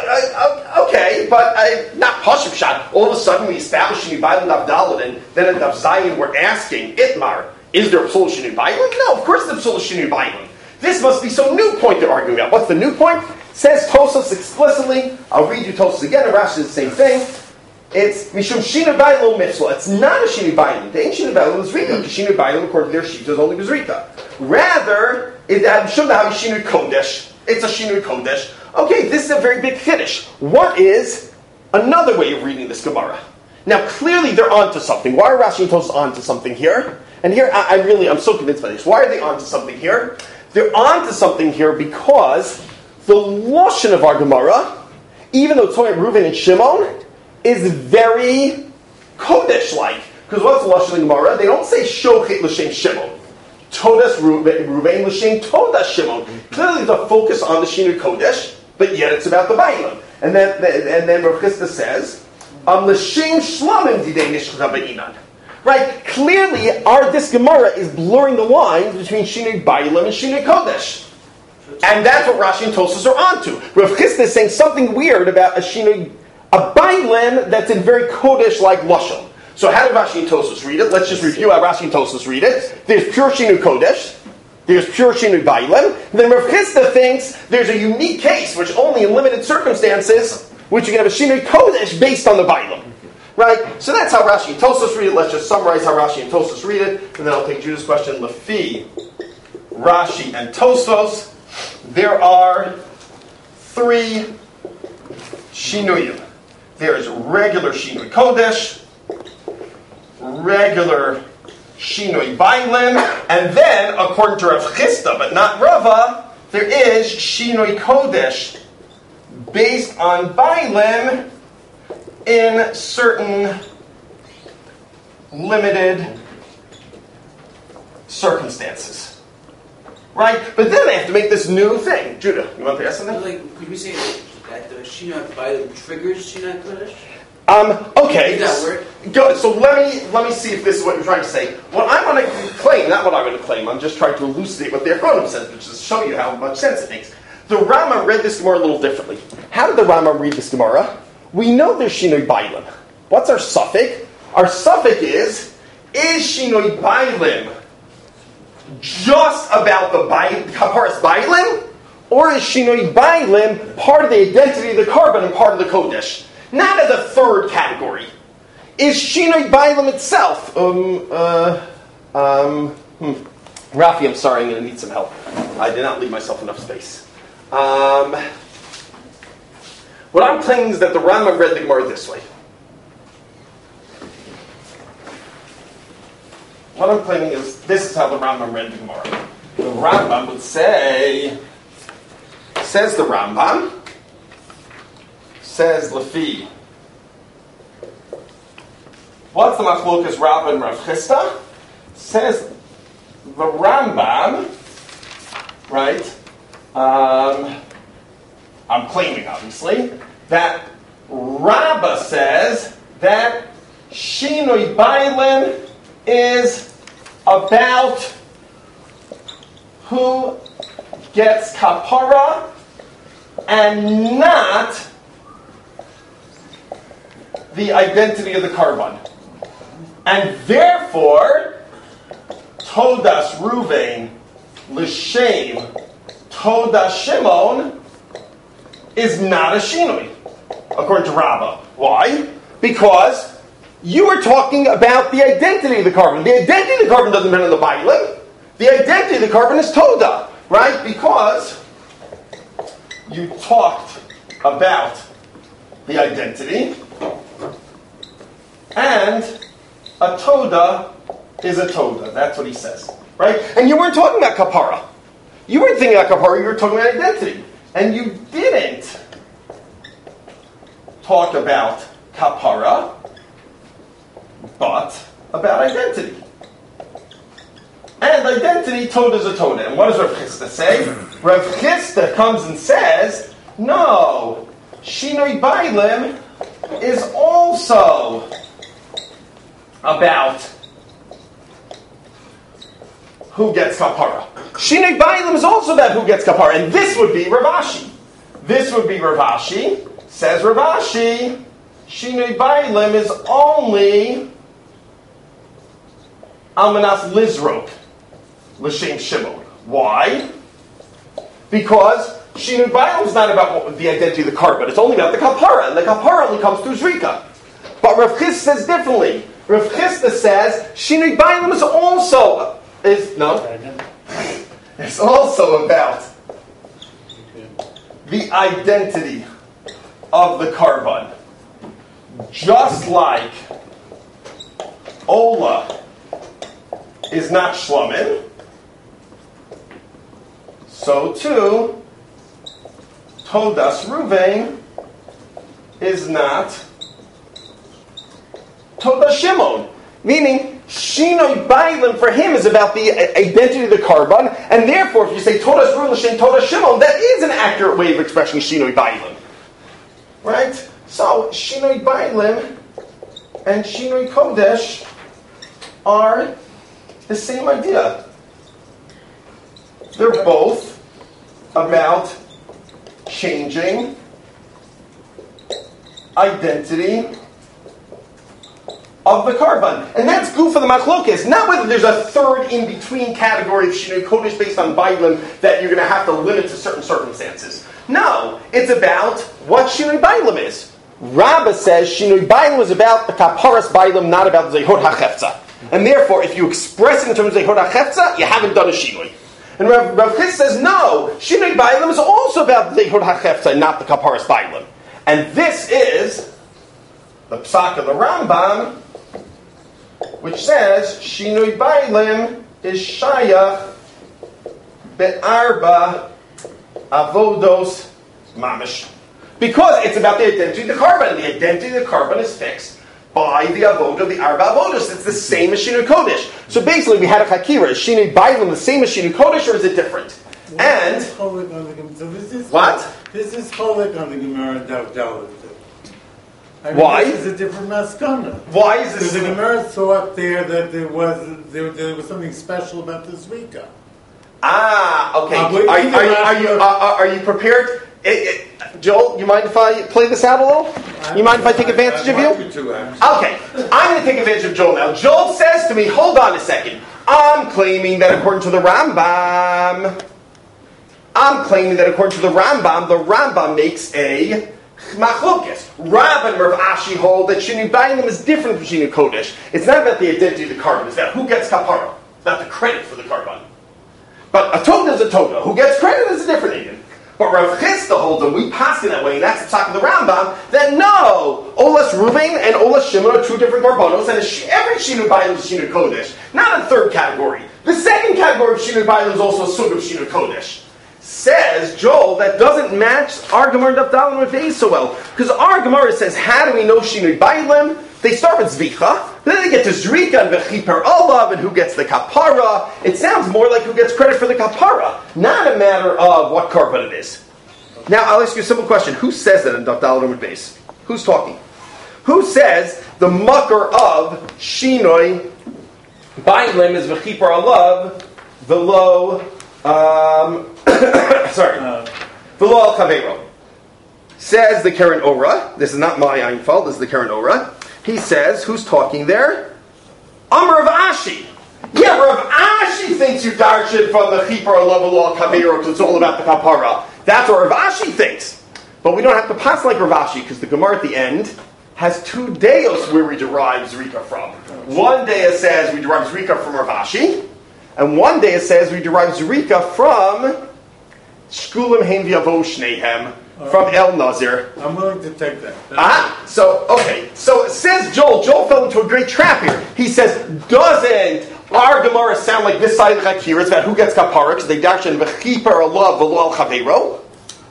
uh, uh, okay, but uh, not Pashup Shot. All of a sudden we establish Shinui Bailam Daf Daled, and then in Daf Zayin we're asking, Itmar, is there a psul of Shinui Bailam? No, of course there's a psul of Shinui Bailam. This must be some new point they're arguing about. What's the new point? Says Tosfos explicitly, I'll read you Tosfos again, and Rashi is the same thing. It's Mishum Shinui Bailam Mitzvah. It's not a Shinui Bailam. The ain't Shinui Bailam is Rita. The Shinui Bailam, according to their sheet, is only Rita. Rather, it Mishum Dahavi Shinui Kodesh. It's a Shinui Kodesh. Okay, this is a very big Chiddush. What is another way of reading this Gemara? Now, clearly they're onto something. Why are Rashi and Tosfos onto something here? And here, I, I really, I'm so convinced by this. Why are they onto something here? They're onto something here because the Lashon of our Gemara, even though it's talking about Reuven and Shimon, is very Kodesh-like. Because what's the Lashon of the Gemara? They don't say Shochet L'Shem Shimon. Todas Reuven L'Shem Todas Shimon. Clearly the focus on the Shinui Kodesh, but yet it's about the Bailam. And then, and then Rav Chisda says, um, L'Shem Shlamim Didei Nishchata Be'inan. Right? Clearly, our this Gemara is blurring the lines between Shinui Bailam and Shinui Kodesh. And that's what Rashi and Tosfos are onto. Rav Chisda is saying something weird about a shinui, a bailim that's in very Kodesh-like lashon. So how do Rashi and Tosfos read it? Let's just review how Rashi and Tosfos read it. There's pure shinui Kodesh. There's pure shinui bailim. Then Rav Chisda thinks there's a unique case, which only in limited circumstances, which you can have a shinui Kodesh based on the bailim. Right? So that's how Rashi and Tosfos read it. Let's just summarize how Rashi and Tosfos read it, and then I'll take Judah's question. Lefi, Rashi, and Tosfos. There are three shinuyim. There is regular shinui Kodesh, regular shinui bailim, and then, according to Rav Chisda, but not Rava, there is shinui Kodesh based on bailim in certain limited circumstances. Right? But then they have to make this new thing. Judah, you want to ask something? Like, could we say that the Shina Bailim triggers Shina Kodesh? Um, okay. Does that work? Good. So let me let me see if this is what you're trying to say. What I'm going to claim, not what I'm going to claim, I'm just trying to elucidate what the Achronim says, which is to show you how much sense it makes. The Rama read this Gemara a little differently. How did the Rama read this Gemara? We know there's Shinoi Bailim. What's our suffix? Our suffix is, is Shinoi Bailim just about the Kaparas Bailim? Or is Shinoi Bailim part of the identity of the carbon and part of the Kodesh? Not as a third category. Is Shinoi Bailim itself? Um, uh, um, hmm. Rafi, I'm sorry, I'm going to need some help. I did not leave myself enough space. Um, what I'm claiming is that the Rambam read the Gemara this way. What I'm claiming is this is how the Rambam read the Gemara. The Rambam would say, says the Rambam, says Lefi. What's the machlokas Rav and Rav Chisda? Says the Rambam, right? Um, I'm claiming, obviously, that Rabbah says that Shinoi Bailim is about who gets kapara and not the identity of the carbon. And therefore, Todas Ruvain L'Shem Todas Shimon is not a shinui, according to Rabbah. Why? Because you were talking about the identity of the carbon. The identity of the carbon doesn't depend on the Bailim. The identity of the carbon is Toda, right? Because you talked about the identity, and a Toda is a Toda. That's what he says, right? And you weren't talking about Kapara. You weren't thinking about Kapara, you were talking about identity. And you didn't talk about Kapara, but about identity. And identity, Toda is a Toda. And what does Rav Chisda say? Rav Chisda comes and says, no, Shinoi Bailim is also about who gets kapara. Shinoi Bailim is also about who gets kapara. And this would be Rav Ashi. This would be Rav Ashi. Says Rav Ashi, Shinoi Bailim is only Almanas Lizrok L'Shem Shimon. Why? Because Shinoi Bailim is not about the identity of the carbon. It's only about the kapara. And the kapara only comes through Zrika. But Rav Chisda says differently. Rav Chisda says Shinoi Bailim is also is no. It's also about the identity of the carbon. Just like Ola is not Shlomin, so too Todas Ruvain is not Todas Shimon. Meaning, Shinoi Bailim for him is about the identity of the carbon, and therefore, if you say Todas Ruvain L'Shem Todas Shimon, that is an accurate way of expressing Shinoi Bailim. Right? So, Shinoi Bailim and Shinoi Kodesh are the same idea. They're both about changing identity of the carbon. And that's good for the machlokes. Not whether there's a third in-between category of Shinui Kodesh based on Bailim that you're going to have to limit to certain circumstances. No, it's about what Shinui Bailim is. Rabbah says Shinui Bailim is about the Kaparas Bailim, not about the Zehod HaChefza. And therefore, if you express it in terms of Zehod HaChefza, you haven't done a Shinui. And Rav, Rav Chis says, no, Shinui Bailim is also about the Zehod HaChefza, not the Kaparas Bailim. And this is the Psak of the Rambam, which says Shinui Bailim is Shayach Be'arba Avodos Mamish. Because it's about the identity of the carbon. The identity of the carbon is fixed by the Avodah, the Arba Avodos. It's the same as Shinui Kodesh. So basically we had a Chakira. Is Shinui Bailim the same as Shinui Kodesh or is it different? What and is Cholek on the Gemara? So this is what? This is Cholek on the Gemara Dav Dalet. I mean, Why? This is a different maskana. Why is this? Because the Gemara thought there that there was there, there was something special about this Rika. Ah, okay. Uh, are, are, are, are you uh, are you prepared? It, it, Joel, you mind if I play this out a little? You mind if I take advantage I, I of you? want you to, actually. Okay, I'm going to take advantage of Joel now. Joel says to me, hold on a second. I'm claiming that according to the Rambam, I'm claiming that according to the Rambam, the Rambam makes a machlokes. Rav and Rav Ashi hold that Shinui Bailim is different from Shinui Kodesh. It's not about the identity of the carbon. It's about who gets kapara. It's not the credit for the carbon. But a Toda is a Toda. Who gets credit is a different Indian. But Rav Chisda holds them, we pass in that way, and that's the psak of the Rambam, that no, Olas Ruvain and Olas Shimon are two different karbanos, and every Shinui Bailim is Shinui Kodesh. Not a third category. The second category of Shinui Bailim is also a sug of Shinui Kodesh. Says Joel, that doesn't match our Gemara Daf Dalet with Ve'ez so well. Because our Gemara says, how do we know Shinui Bailim? They start with Zvicha, then they get to Zrika and V'chiper Olav, and who gets the Kapara. It sounds more like who gets credit for the Kapara, not a matter of what carbon it is. Now, I'll ask you a simple question. Who says that in Daf Dalet with Ve'ez? Who's talking? Who says the mucker of Shinui Bailim is V'chiper Olav, V'lo, um, sorry, V'lo Al Chaveiro? Says the Karen Ora. This is not my Einfeld, this is the Karen Ora. He says, who's talking there? Amr Rav Ashi. Yeah, Rav Ashi thinks you darshan from the Chipar level of Kameira because it's all about the Kapara. That's what Rav Ashi thinks. But we don't have to pass like Rav Ashi because the Gemara at the end has two deos where we derive Zrika from. One dea says we derive Zrika from Rav Ashi, and one dea says we derive Zrika from Shkulim Hein V'Yavo Shnehem, from El Nazir. I'm willing to take that. That's Ah, so, okay. So, says Joel. Joel fell into a great trap here. He says, doesn't our Gemara sound like this side of the Chakira? It's about who gets kapara, because they darshan v'chiper Allah v'lo al chaveiro.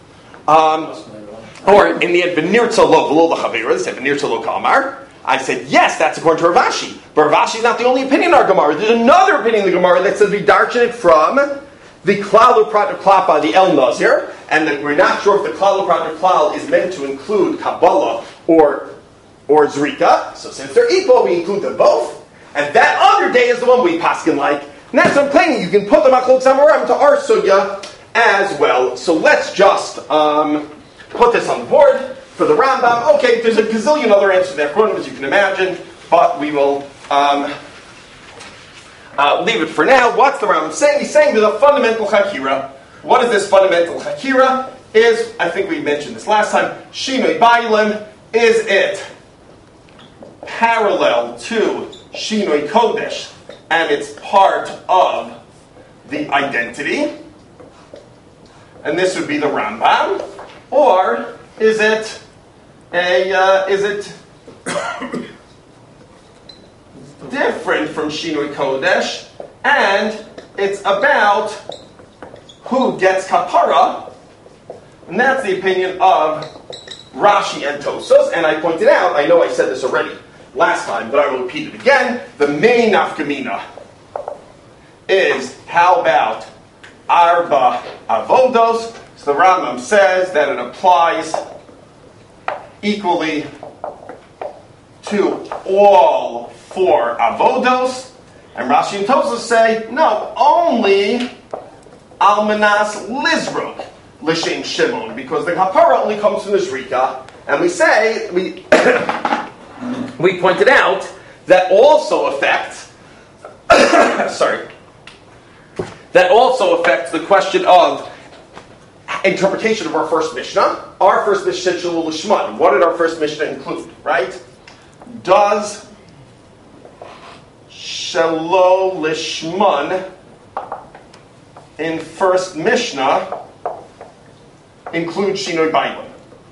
Um, or, in the end, v'nirtza lo v'lo la chaveiro. They said, v'nirtza lo kalmar. I said, yes, that's according to Rav Ashi. But Rav Ashi is not the only opinion in our Gemara. There's another opinion in the Gemara that says we darshan it from the klalu prat klapa, the El Nazir, and that we're not sure if the klalu prat klal is meant to include Kabbalah or or Zrika. So since they're equal, we include them both. And that other day is the one we paskin like. And that's what I'm claiming. You can put the machlok samarim to our sugya as well. So let's just um, put this on the board for the Rambam. Okay, there's a gazillion other answers there, as you can imagine, but we will. Um, Uh, leave it for now. What's the Rambam saying? He's saying there's a fundamental chakira. What is this fundamental chakira? Is, I think we mentioned this last time, Shinui Bailim, is it parallel to Shinui Kodesh, and it's part of the identity? And this would be the Rambam. Or is it a, uh, is it different from Shinui Kodesh, and it's about who gets kapara, and that's the opinion of Rashi and Tosos. And I pointed out, I know I said this already last time, but I will repeat it again, the main nafkamina is how about Arba Avodos. So the Rambam says that it applies equally to all four avodos, and Rashi and Tosos say, no, only almanas lizruk. l'shem Shimon, because the kapara only comes from the zrika, and we say we we pointed out that also affects sorry that also affects the question of interpretation of our first Mishnah. Our first Mishnah said Shalul Lishman. What did our first Mishnah include? Right? Does Shalol Lishman in first Mishnah include Shinoi Bailim?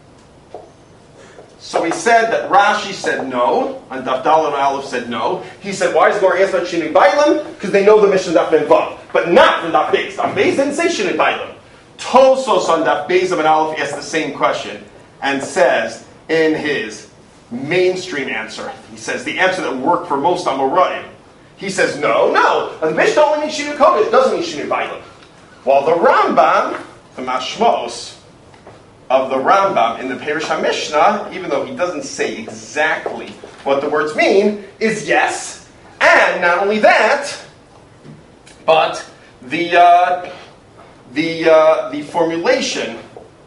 So we said that Rashi said no, and Daf Daled Aleph said no. He said, why is Gemara asking about Shinoi Bailim? Because they know the Mishnah Daf Ben Vav, but not from Daf Beis. Daf Beis didn't say Shinoi Bailim. Tosos on Daf Beis and Aleph asks the same question and says in his mainstream answer, he says the answer that worked for most Amoraim. He says no, no. The Mishnah only means Shinoi Kodesh. It doesn't mean Shinoi Bailim. While the Rambam, the Mashmos of the Rambam in the Perush HaMishnah, even though he doesn't say exactly what the words mean, is yes. And not only that, but the uh, the uh, the formulation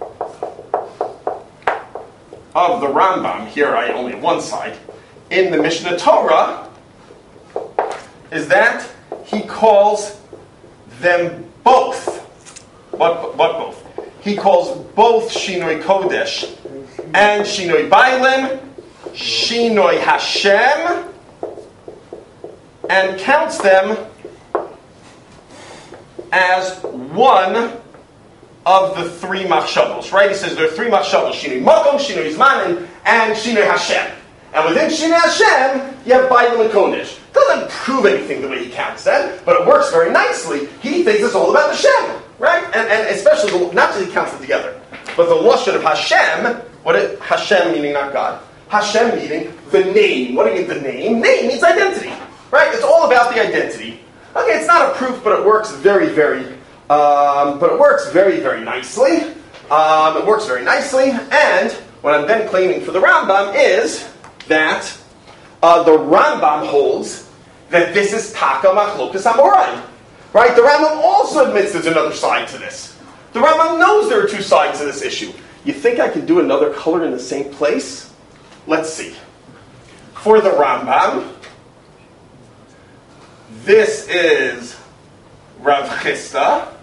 of the Rambam here, I only have one side, in the Mishnah Torah, is that he calls them both. What, what both? He calls both Shinoi Kodesh and Shinoi Bailim Shinoi Hashem, and counts them as one of the three machshavos, right? He says there are three machshavos: Shinoi Makom, Shinoi Zmanim, and Shinoi Hashem. And within Shinoi Hashem, you have Bailim and Kodesh. Doesn't prove anything the way he counts them, but it works very nicely. He thinks it's all about the Shem, right? And, and especially, the, not just he counts it together, but the lashon of Hashem, what is Hashem meaning, not God? Hashem meaning the name. What do you mean the name? Name means identity, right? It's all about the identity. Okay, it's not a proof, but it works very, very, um, but it works very, very nicely. Um, it works very nicely, and what I'm then claiming for the Rambam is that uh, the Rambam holds that this is Taka Machlokas Amoraim. Right? The Rambam also admits there's another side to this. The Rambam knows there are two sides to this issue. You think I could do another color in the same place? Let's see. For the Rambam, this is Rav Chisda.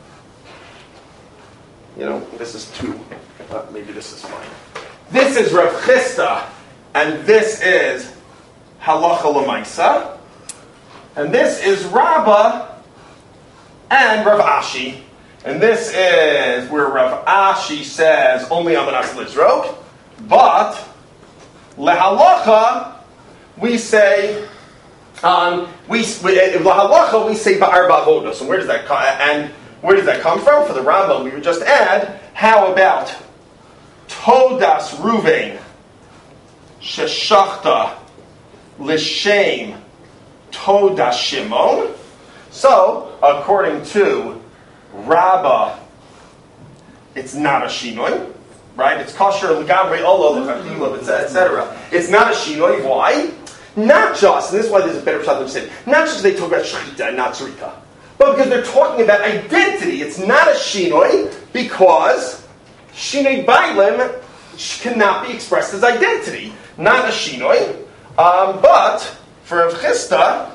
You know, this is two. Uh, maybe this is fine. This is Rav Chisda, and this is Halacha L'Maisa. And this is Rabbah and Rav Ashi. And this is where Rav Ashi says only Amanas Lizrok. But Lehalacha, we say, um, we Lehalacha we say Ba'arba Avodos. And where does that come? And where does that come from? For the Rambam, we would just add, how about Todas Ruvain Sheshachta L'Shem Todas Shimon? So, according to Rabbah, it's not a shinoi, right? It's kosher l'gamrei olo l'chachilav, et cetera. It's not a shinoi. Why? Not just, and this is why there's a better shot than saying, not just they talk about shechita and not zrika, but because they're talking about identity. It's not a shinoi because shinoi bailim cannot be expressed as identity. Not a shinoi, um, but for Rav Chisda,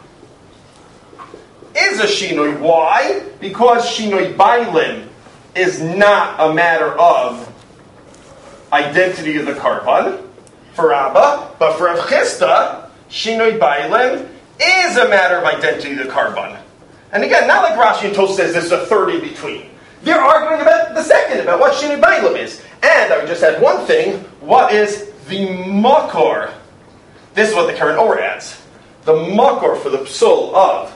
is a shinoi. Why? Because shinoi bailim is not a matter of identity of the karban for Abba, but for Rav Chisda, shinoi bailim is a matter of identity of the karban. And again, not like Rashi and Tosfos says there's a third in between. They're arguing about the second, about what shinoi bailim is. And I would just add one thing: what is the makor? This is what the current Or adds. The makor for the psul of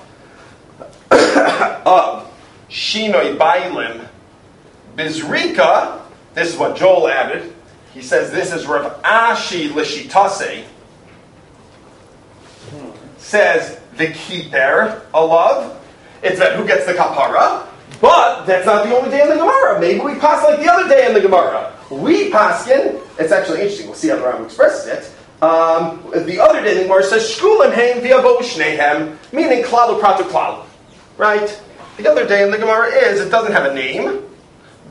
of Shinoi Bailim Bizrika, this is what Joel added. He says this is Rav Ashi Lishitase. Says the Kiper Alav. It's that who gets the kapara. But that's not the only day in the Gemara. Maybe we pass like the other day in the Gemara. We paskin. It's actually interesting. We'll see how the Rambam expresses it. Um, the other day in the Gemara says Shkulim Heim V'Yavo Shnehem, meaning Klal U'Pratu Klal. Right? The other day in the Gemara is, it doesn't have a name,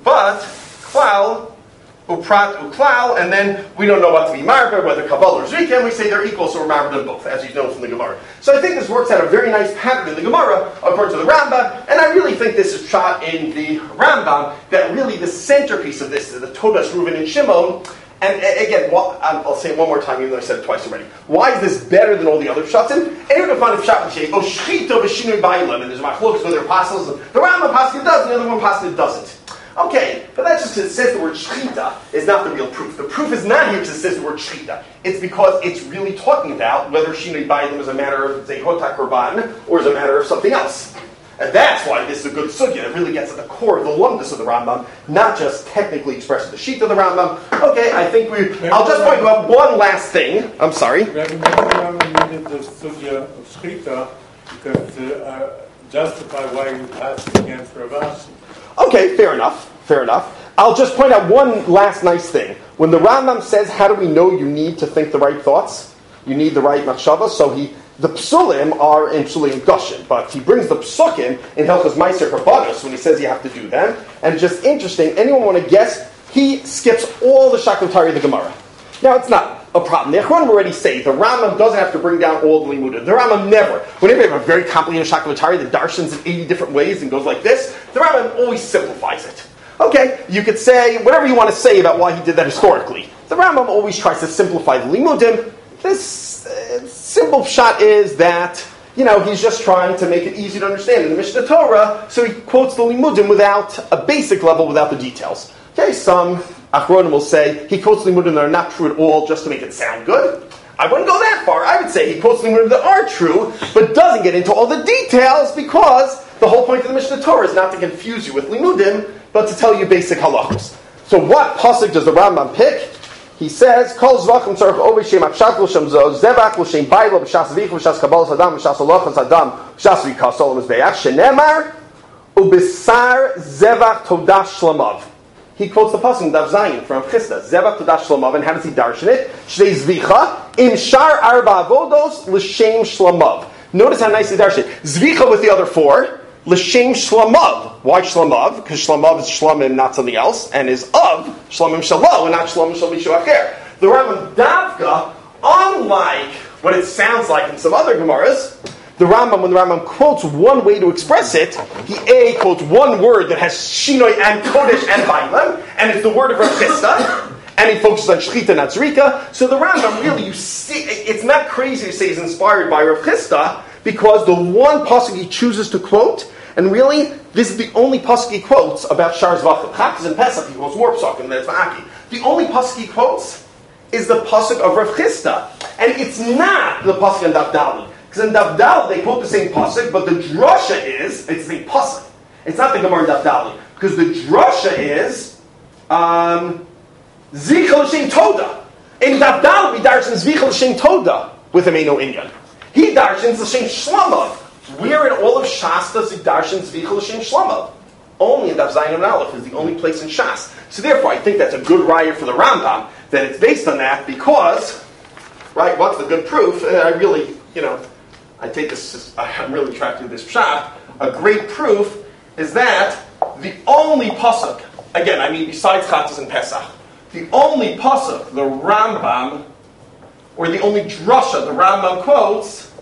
but klal, uprat, uklal, and then we don't know what to be marber, whether Kabbalah or Zrika, and we say they're equal, so we're marber them both, as you know from the Gemara. So I think this works out a very nice pattern in the Gemara, according to the Rambam, and I really think this is shot in the Rambam, that really the centerpiece of this is the Todas, Reuven, and Shimon. And again, well, I'll say it one more time, even though I said it twice already. Why is this better than all the other shatim? And you're going to find a shat which says, "Oh, shchita v'shinui bailam," and there's machlokas whether apostles. The Rambam pasuk does, and the other one pasuk doesn't. Okay, but that's just because it says the word shchita is not the real proof. The proof is not here because it says the word shchita. It's because it's really talking about whether shinui bailam is a matter of zehotak korban or is a matter of something else. And that's why this is a good sugya. It really gets at the core of the lumdus of the Rambam, not just technically expressing the sheet of the Rambam. Okay, I think we... I'll just point out one last thing. I'm sorry. Maybe the Rambam needed the sugya of shchita because to uh, justify why you passed against Rav Ashi. Okay, fair enough. Fair enough. I'll just point out one last nice thing. When the Rambam says, how do we know you need to think the right thoughts? You need the right machshava, so he... The psulim are in Psulim Goshen, but he brings the psukim in Hilchos Meiser Karbanos when he says you have to do them. And just interesting, anyone want to guess? He skips all the Shakotari of the Gemara. Now, it's not a problem. The Achronim already say the Rambam doesn't have to bring down all the Limudah. The Rambam never. Whenever you have a very complicated Shakotari that darshans in eighty different ways and goes like this, the Rambam always simplifies it. Okay, you could say whatever you want to say about why he did that historically. The Rambam always tries to simplify the Limudim. This uh, simple shot is that, you know, he's just trying to make it easy to understand in the Mishnah Torah, so he quotes the Limudim without a basic level, without the details. Okay, some Achronim will say he quotes Limudim that are not true at all just to make it sound good. I wouldn't go that far. I would say he quotes Limudim that are true, but doesn't get into all the details because the whole point of the Mishnah Torah is not to confuse you with Limudim, but to tell you basic halachos. So what pasuk does the Rambam pick? He says, "Kol zvachim tzarich ovei shem akshat l'shem zo zevach l'shem baylo b'shas vich b'shas kabbalas adam b'shas alochas adam b'shas vikas olam mizbeach shenemar ubisar zevach todash shlamav." He quotes the pasuk in Daf Zayin from Chisda, zevach todash shlamav, and how does he darshan it? Shnei zvicha im shar arba avodos l'shem shlamav. Notice how nice he darshan it. Zvicha with the other four. L'shem shlamav. Why shlamav? Because shlamav is shlamim, not something else, and is of shlamim shalo, and not shlamim shal mishu acher. The Rambam Davka, unlike what it sounds like in some other Gemaras, the Rambam, when the Rambam quotes one way to express it, he A, quotes one word that has shinoi and kodesh and bailam, and it's the word of Rav Chisda, and he focuses on shchita, not zrika. So the Rambam, really, you see, it's not crazy to say he's inspired by Rav Chisda, because the one pasuk he chooses to quote, and really, this is the only pasuk he quotes about Shar Zvachim. Chakas and Pesach, he quotes more pasukim, and that's Ma'aki. The only pasuk he quotes is the pasuk of Rav Chisda. And it's not the pasuk in Daf Daled. Because in Daf Daled, they quote the same pasuk, but the drasha is, it's the same pasuk. It's not the Gemara in Daf Daled. Because the drasha is, um, Zvicha L'Shem Toda. In Daf Daled, we darshan Zvicha L'Shem Toda with a Meino Inyan. He darshans L'Shem Shlamav. Where in all of Shas does he darshan Zvicha L'Shem Shlamav? Only in Daf Zayin and Aleph is the only place in Shas. So therefore, I think that's a good raya for the Rambam, that it's based on that, because, right, what's the good proof? And I really, you know, I take this, I'm really trying to do this shot. A great proof is that the only pasuk, again, I mean, besides Chatzos and Pesach, the only pasuk, the Rambam, or the only drasha the Rambam quotes,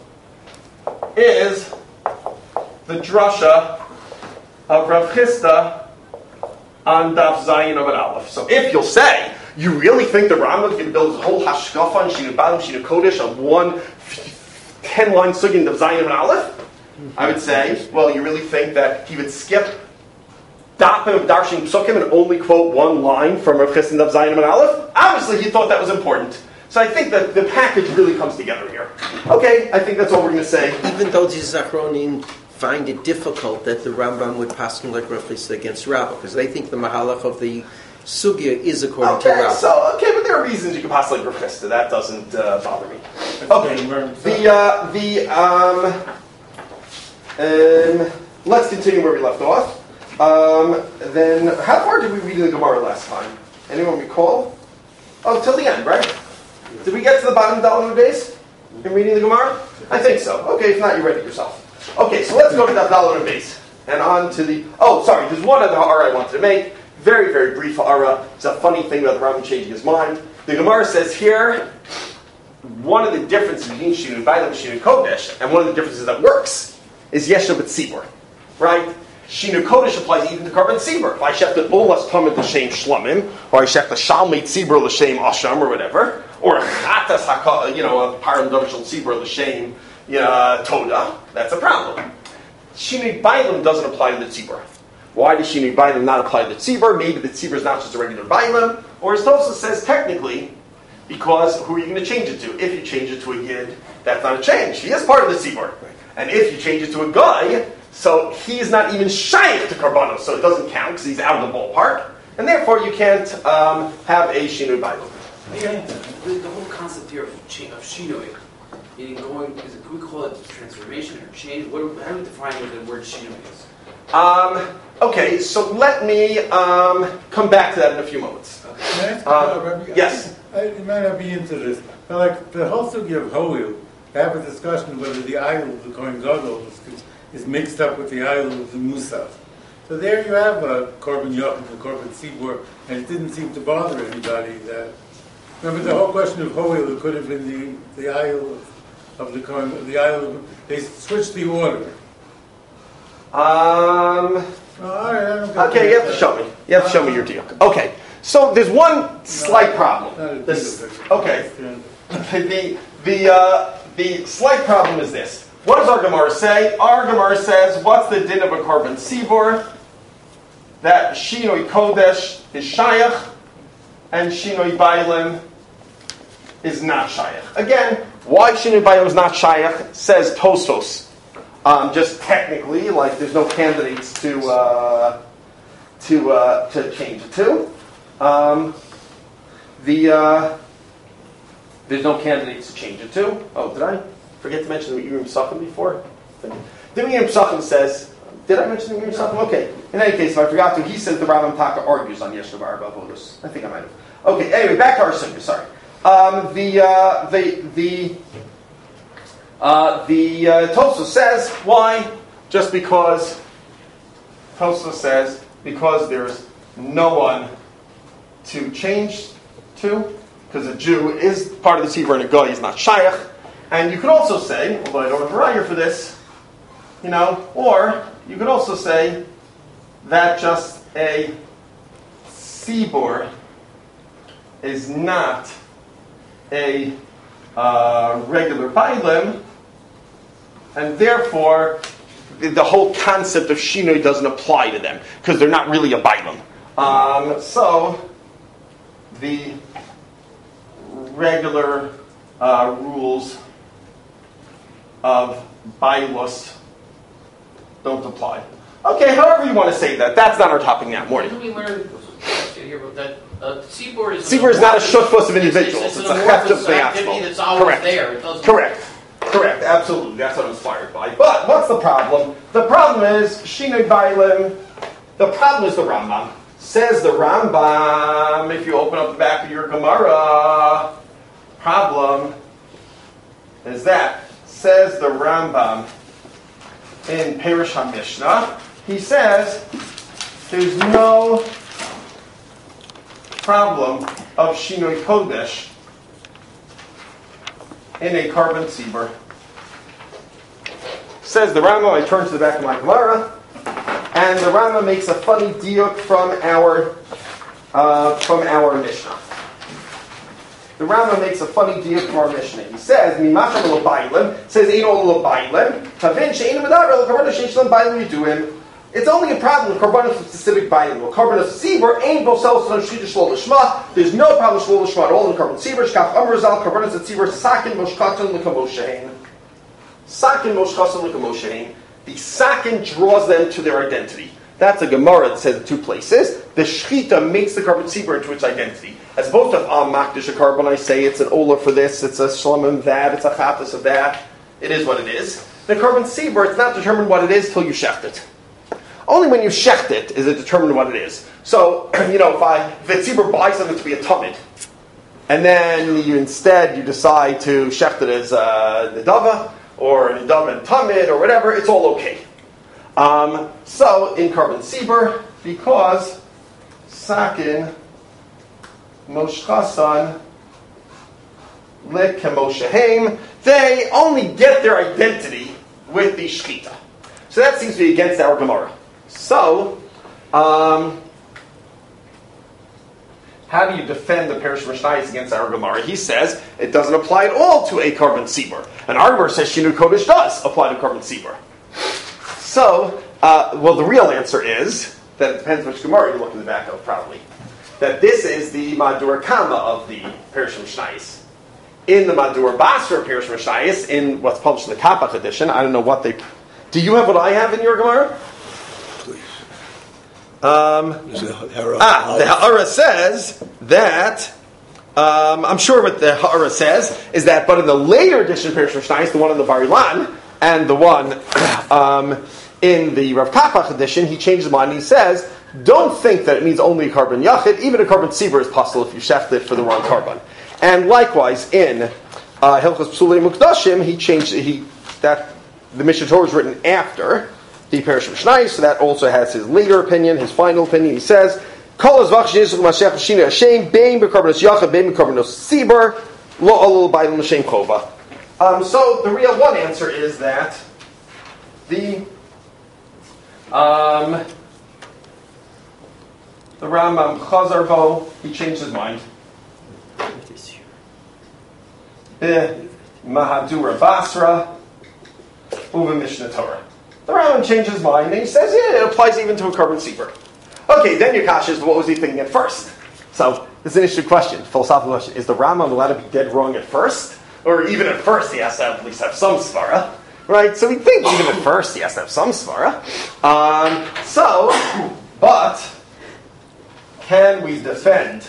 is the drasha of Rav Chisda on Daf Zayin of an Aleph. So if you'll say, you really think the Rambam is going to build his whole hashkafa on Shinu Balam, Shinu Kodesh on one ten-line sugya in Daf Zayin of an Aleph? I would say, well, you really think that he would skip Dapim of Darshan Psukim and only quote one line from Rav Chisda in Daf Zayin of an Aleph? Obviously, he thought that was important. So I think that the package really comes together here. Okay, I think that's all we're going to say. Even though these Achronim find it difficult that the Rambam would pass like Rav Chisda against Rabbah, because they think the mahalach of the sugya is according okay, to Rabbah. So, okay, but there are reasons you can pass like Rav Chisda. That doesn't uh, bother me. Okay, the, uh, the, um, um, let's continue where we left off. Um, then, how far did we read in the Gemara last time? Anyone recall? Oh, till the end, right? Did we get to the bottom dollar of the base in reading the Gemara? I think so. Okay, if not, you read it yourself. Okay, so let's go to that dollar of base. And on to the... Oh, sorry, there's one other R I wanted to make. very, very brief ha'ara. It's a funny thing about the Rambam changing his mind. The Gemara says here, one of the differences between Shinui Bailam and Shinui Kodesh, and one of the differences that works, is Yesha B'tzibur, right? Shinui Kodesh applies even to Karban Tzibur. If I shech the Olas Tamid L'Shem Shlamim, or I shech the Shalmei Tzibur L'Shem Asham, or whatever, or a Chatas Haka, you know, a Param Dovshal Tzibur L'Shem uh, Toda, that's a problem. Shinui Bailam doesn't apply to the Tzibur. Why does Shinui Bailam not apply to the Tzibur? Maybe the Tzibur is not just a regular Bailam, or as Tosa says, technically, because who are you going to change it to? If you change it to a Yid, that's not a change. He is part of the Tzibur. And if you change it to a Guy, so he's not even shaykh to Karbanos, so it doesn't count because he's out of the ballpark, and therefore you can't um, have a Shinui Bailam. Yeah, the, the whole concept here of, cha- of Shinui, meaning going, is it, can we call it transformation or change? What, how do we define what the word Shinui is? Um, okay, so let me um, come back to that in a few moments. Can I ask Uh, about, Rabbi? yes. I, you might not be into this, but like the whole sugi of Hoil, they have a discussion whether the idol of the Kohen Gadol is, is mixed up with the idol of the Musaf. So there you have a Korban Yochim, a Korban Tzibur, and it didn't seem to bother anybody that. Remember the whole question of Hoil, it could have been the, the idol of, of the Kohen, the idol of, they switched the order. Um, Oh, all right, I don't get okay, you have to show me. You have to show me your deal. Okay, so there's one slight problem. Not a This, deal, okay, the the uh, the slight problem is this. What does our Gemara say? Our Gemara says, what's the din of a Korban Tzibur? That Shinui Kodesh is Shayach, and Shinui Bailim is not Shayach. Again, why Shinui Bailim is not Shayach, says Tosfos. Um, just technically, like there's no candidates to uh, to uh, to change it to. Um, the uh, there's no candidates to change it to. Oh, did I forget to mention the Urim Psachim before? The Urim Psachim says. Did I mention the Urim Psachim? Okay. In any case, if I forgot to, he says the Rambam Taka argues on Yesh Levar Bavodos. I think I might have. Okay. Anyway, back to our sunnah. Sorry. Um, the uh, the the. Uh, the uh, Tosfos says, why? Just because Tosfos says, because there's no one to change to, because a Jew is part of the Tzibur and a Goy is not Shayach. And you could also say, although I don't have a raya for this, you know, or you could also say that just a Tzibur is not a uh, regular Bailim, and therefore, the, the whole concept of Shinui doesn't apply to them, because they're not really a Bailam. Um, so, the regular uh, rules of Bailus don't apply. Okay, however you want to say that. That's not our topic now. Morning. Didn't we learn here that uh, Tzibur is Tzibur is not a shutfus of individuals. It's, It's, it's, a it's heft an of amorphous activity Beatzmo. that's always Correct. there. It doesn't Correct. Correct. Absolutely. That's what I'm inspired by. But what's the problem? The problem is Shinui Bailim. The problem is the Rambam. Says the Rambam. If you open up the back of your Gemara, problem is that says the Rambam in Perush HaMishnah. He says there's no problem of Shinui Kodesh in a Korban Tzibur. Says the Rambam, I turn to the back of my Gemara, and the Rambam makes a funny diuk from our uh, from our Mishnah. The Rambam makes a funny diuk from our Mishnah. He says, "Mimacham l'bailim," says "Eino l'bailim." Tavin she'einu medaber l'karbanos she'ein shlem bailim yiduim. It's only a problem with karbanos with specific bailim. With karbanos tzibur, ain't bo sel son shita shlo l'shma. There's no problem shlo l'shma at all in karban tzibur. Shkaf amar zal karbanos tzibur sakin moshkaton l'kamoshein. Sakin moshkaton l'kamoshein. The sakin draws them to their identity. That's a Gemara that says in two places. The shchita makes the karban tzibur into its identity. As opposed to ah makdish a karban, I say it's an ola for this, it's a shlamim that, it's a chatas of that. It is what it is. The karban tzibur, it's not determined what it is till you shecht it. Only when you shecht it is it determined what it is. So, you know, if I, if the tzibur buys something to be a tamid, and then you instead you decide to shecht it as a nedava, or a nedava and tamid, or whatever, it's all okay. Um, so, in karban tzibur, because Sakin Moshchasan Lekemoshehem. They only get their identity with the Shechita. So that seems to be against our Gemara. So, um, how do you defend the Perish Mishnayos against our Gemara? He says it doesn't apply at all to a carbon tzibur. And our Gemara says Shinui Kodesh does apply to carbon tzibur. So, uh, well, the real answer is that it depends which Gemara you look in the back of, probably. That this is the Madur Kama of the Perish Mishnayos. In the Madur Basra Perish Mishnayos, in what's published in the Kapach edition, I don't know what they... Do you have what I have in your Gemara? Um, ah, the Ha'ara says that, um, I'm sure what the Ha'ara says is that, but in the later edition of Perish Mishnayos, the one in the Bar Ilan, and the one um, in the Rav Kapach edition, he changed his mind and he says, don't think that it means only a carbon yachid, even a carbon tzibur is possible if you sheft it for the wrong carbon. And likewise, in uh, Hilchos Psulei Mukdashim, he changed, he, that, the Mishnah Torah is written after the Perish Mishnayos, so that also has his later opinion, his final opinion. He says, Kol azvach shenizuch mashech shina Hashem, bein bekarbanos yachid, bein bekarbanos tzibur, lo olul b'ayil l'shem kova. Um, so the real one answer is that the um, the Rambam Chazar Bo, he changed his mind. Be Mahadura Basra, Uva Mishnah Torah. The Rambam changed his mind and he says, yeah, it applies even to a carbon tzibur. Okay, then your kasha is, what was he thinking at first? So, this is an interesting question, philosophical question. Is the Rambam allowed to be dead wrong at first? Or even at first he has to have, at least have some svara? Right? So we think even at first he has to have some svara. Um, so, but, can we defend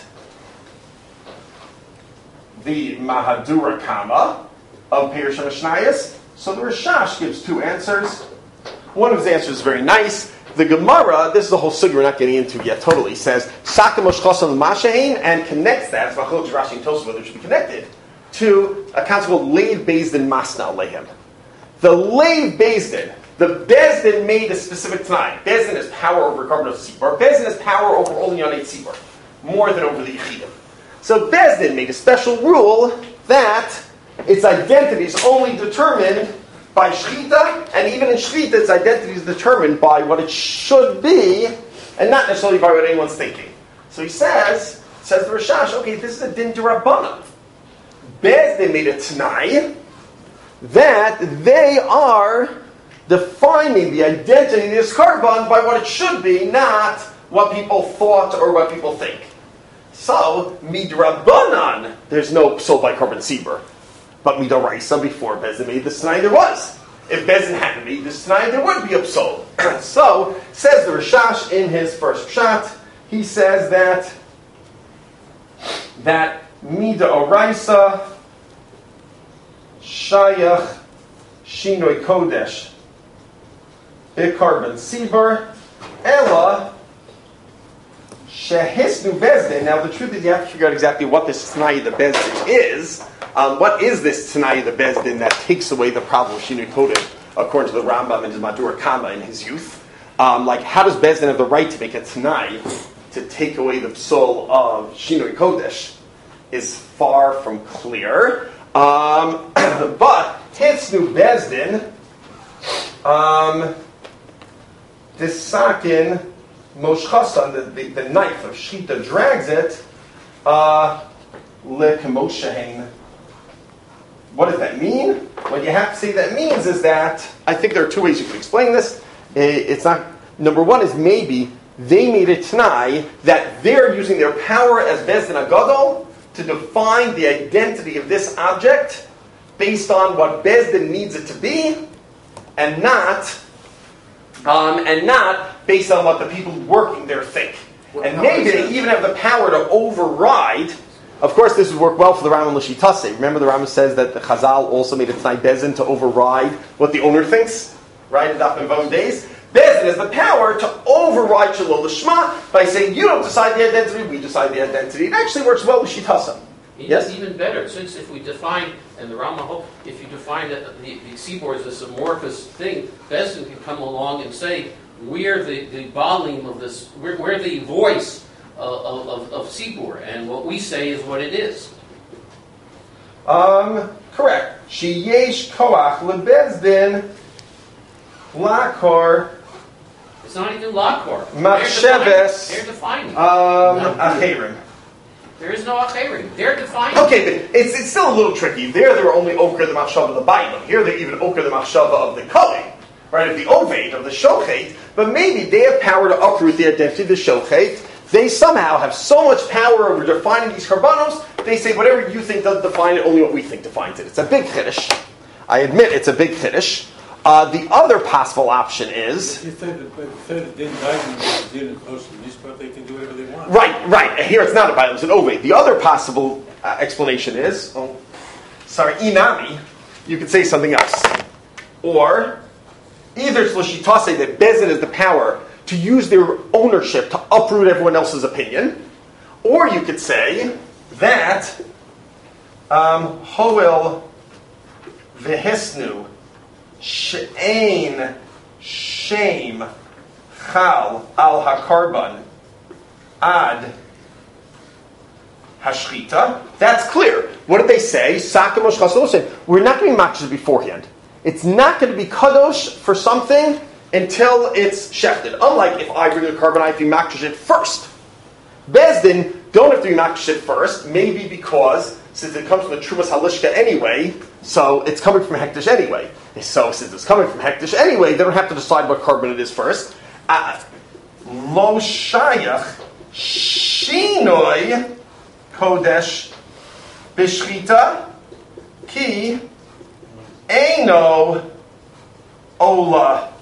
the Mahadura Kama of Perish Mishnayos? So the Rashash gives two answers. One of his answers is very nice. The Gemara, this is the whole sugya we're not getting into yet totally, says Saka Moshchasan Mashahin and connects that, it's Machlokas Rashi and Tosafot whether it should be connected, to a concept called Leiv Bezdin Masna Alehem. The Leiv Bezdin, the Bezdin made a specific Tanai. Bezdin has power over carbon of Tzibur. Bezdin has power over only Yonei Tzibur, more than over the Yechidim. So Bezdin made a special rule that its identity is only determined by Shechita, and even in Shechita, its identity is determined by what it should be, and not necessarily by what anyone's thinking. So he says, says the Rashash, okay, this is a din d'Rabbanan. Bezdin made a Tanai that they are defining the identity of this carbon by what it should be, not what people thought or what people think. So, midrabanan, there's no sold by carbon tzibur. But midoraisa, before Bezdin made the Tanai, there was. If Bezdin hadn't made the Tanai, there would be a psol. So, says the Rashash in his first pshat, he says that that midoraisa shayach shinoi kodesh b'carbon tzibur ela shehisnu Bezdin. Now, the truth is, you have to figure out exactly what this Tanai the Bezdin is. Um, what is this Tanai the Bezdin that takes away the problem of Shinui Kodesh, according to the Rambam and his Madur Kama in his youth? Um, like, how does Bezdin have the right to make a Tanai to take away the psol of Shinui Kodesh? Is far from clear. Um, but Hitznu Bezdin, um, this sakin Moshchasan, the, the, the knife of Shechita drags it, uh, lekemoshein. What does that mean? What you have to say that means is that, I think there are two ways you can explain this. It's not, number one is maybe they made a Tanai that they're using their power as Bezdin Agadol to define the identity of this object based on what Bezdin needs it to be, and not, um, and not based on what the people working there think. And maybe they even have the power to override. Of course, this would work well for the Rambam L'Shitase. Remember, the Rambam says that the Chazal also made a Tanai Bezdin to override what the owner thinks, right? In Daf Mevavim days, Bezdin has the power to override Shalol L'Shma by saying, "You don't decide the identity; we decide the identity." It actually works well with L'Shitase. Yes, even better. Since if we define, and the Rambam, if you define that the, the tzibur is this amorphous thing, Bezdin can come along and say, "We're the the balim of this. We're, we're the voice of, of, of Sibur, and what we say is what it is. Um, correct. She yesh koach lebezdin lakor It's not even Lakor. Machsheves, They're defining. um acherim. There is no Acherim. They're defining. Okay, but it's it's still a little tricky. There, they were only okra the machshava of the Bailam. Here, they're even okra the machshava of the Kohen, right? Of the Oved, of the Shochet. But maybe they have power to uproot the identity of the Shochet. They somehow have so much power over defining these karbanos. They say whatever you think doesn't define it, only what we think defines it. It's a big chiddush. I admit it's a big chiddush. Uh, the other possible option is You said that, but you said it didn't die in the Kosher Mishpat, they can do whatever they want. right, right. And here it's not a Bailam, it's an Oved. The other possible uh, explanation is, oh, sorry, inami. You could say something else, or either it's l'shitase that Bezin has the power to use their ownership to uproot everyone else's opinion, or you could say that um, Hoel v'hisnu she'ein shame chal al hakarban ad hashchita. That's clear. What did they say? Sakamosh chasodoshe. We're not going to be matches beforehand. It's not going to be kadosh for something until it's shechted. Unlike if I bring a carbon, I have to match it first. Bezdin don't have to be matched it first, maybe because since it comes from the Trumas Halishka anyway, so it's coming from Hektish anyway. So since it's coming from Hektish anyway, they don't have to decide what carbon it is first. Lo shayach shinoi kodesh b'shchita ki eino ola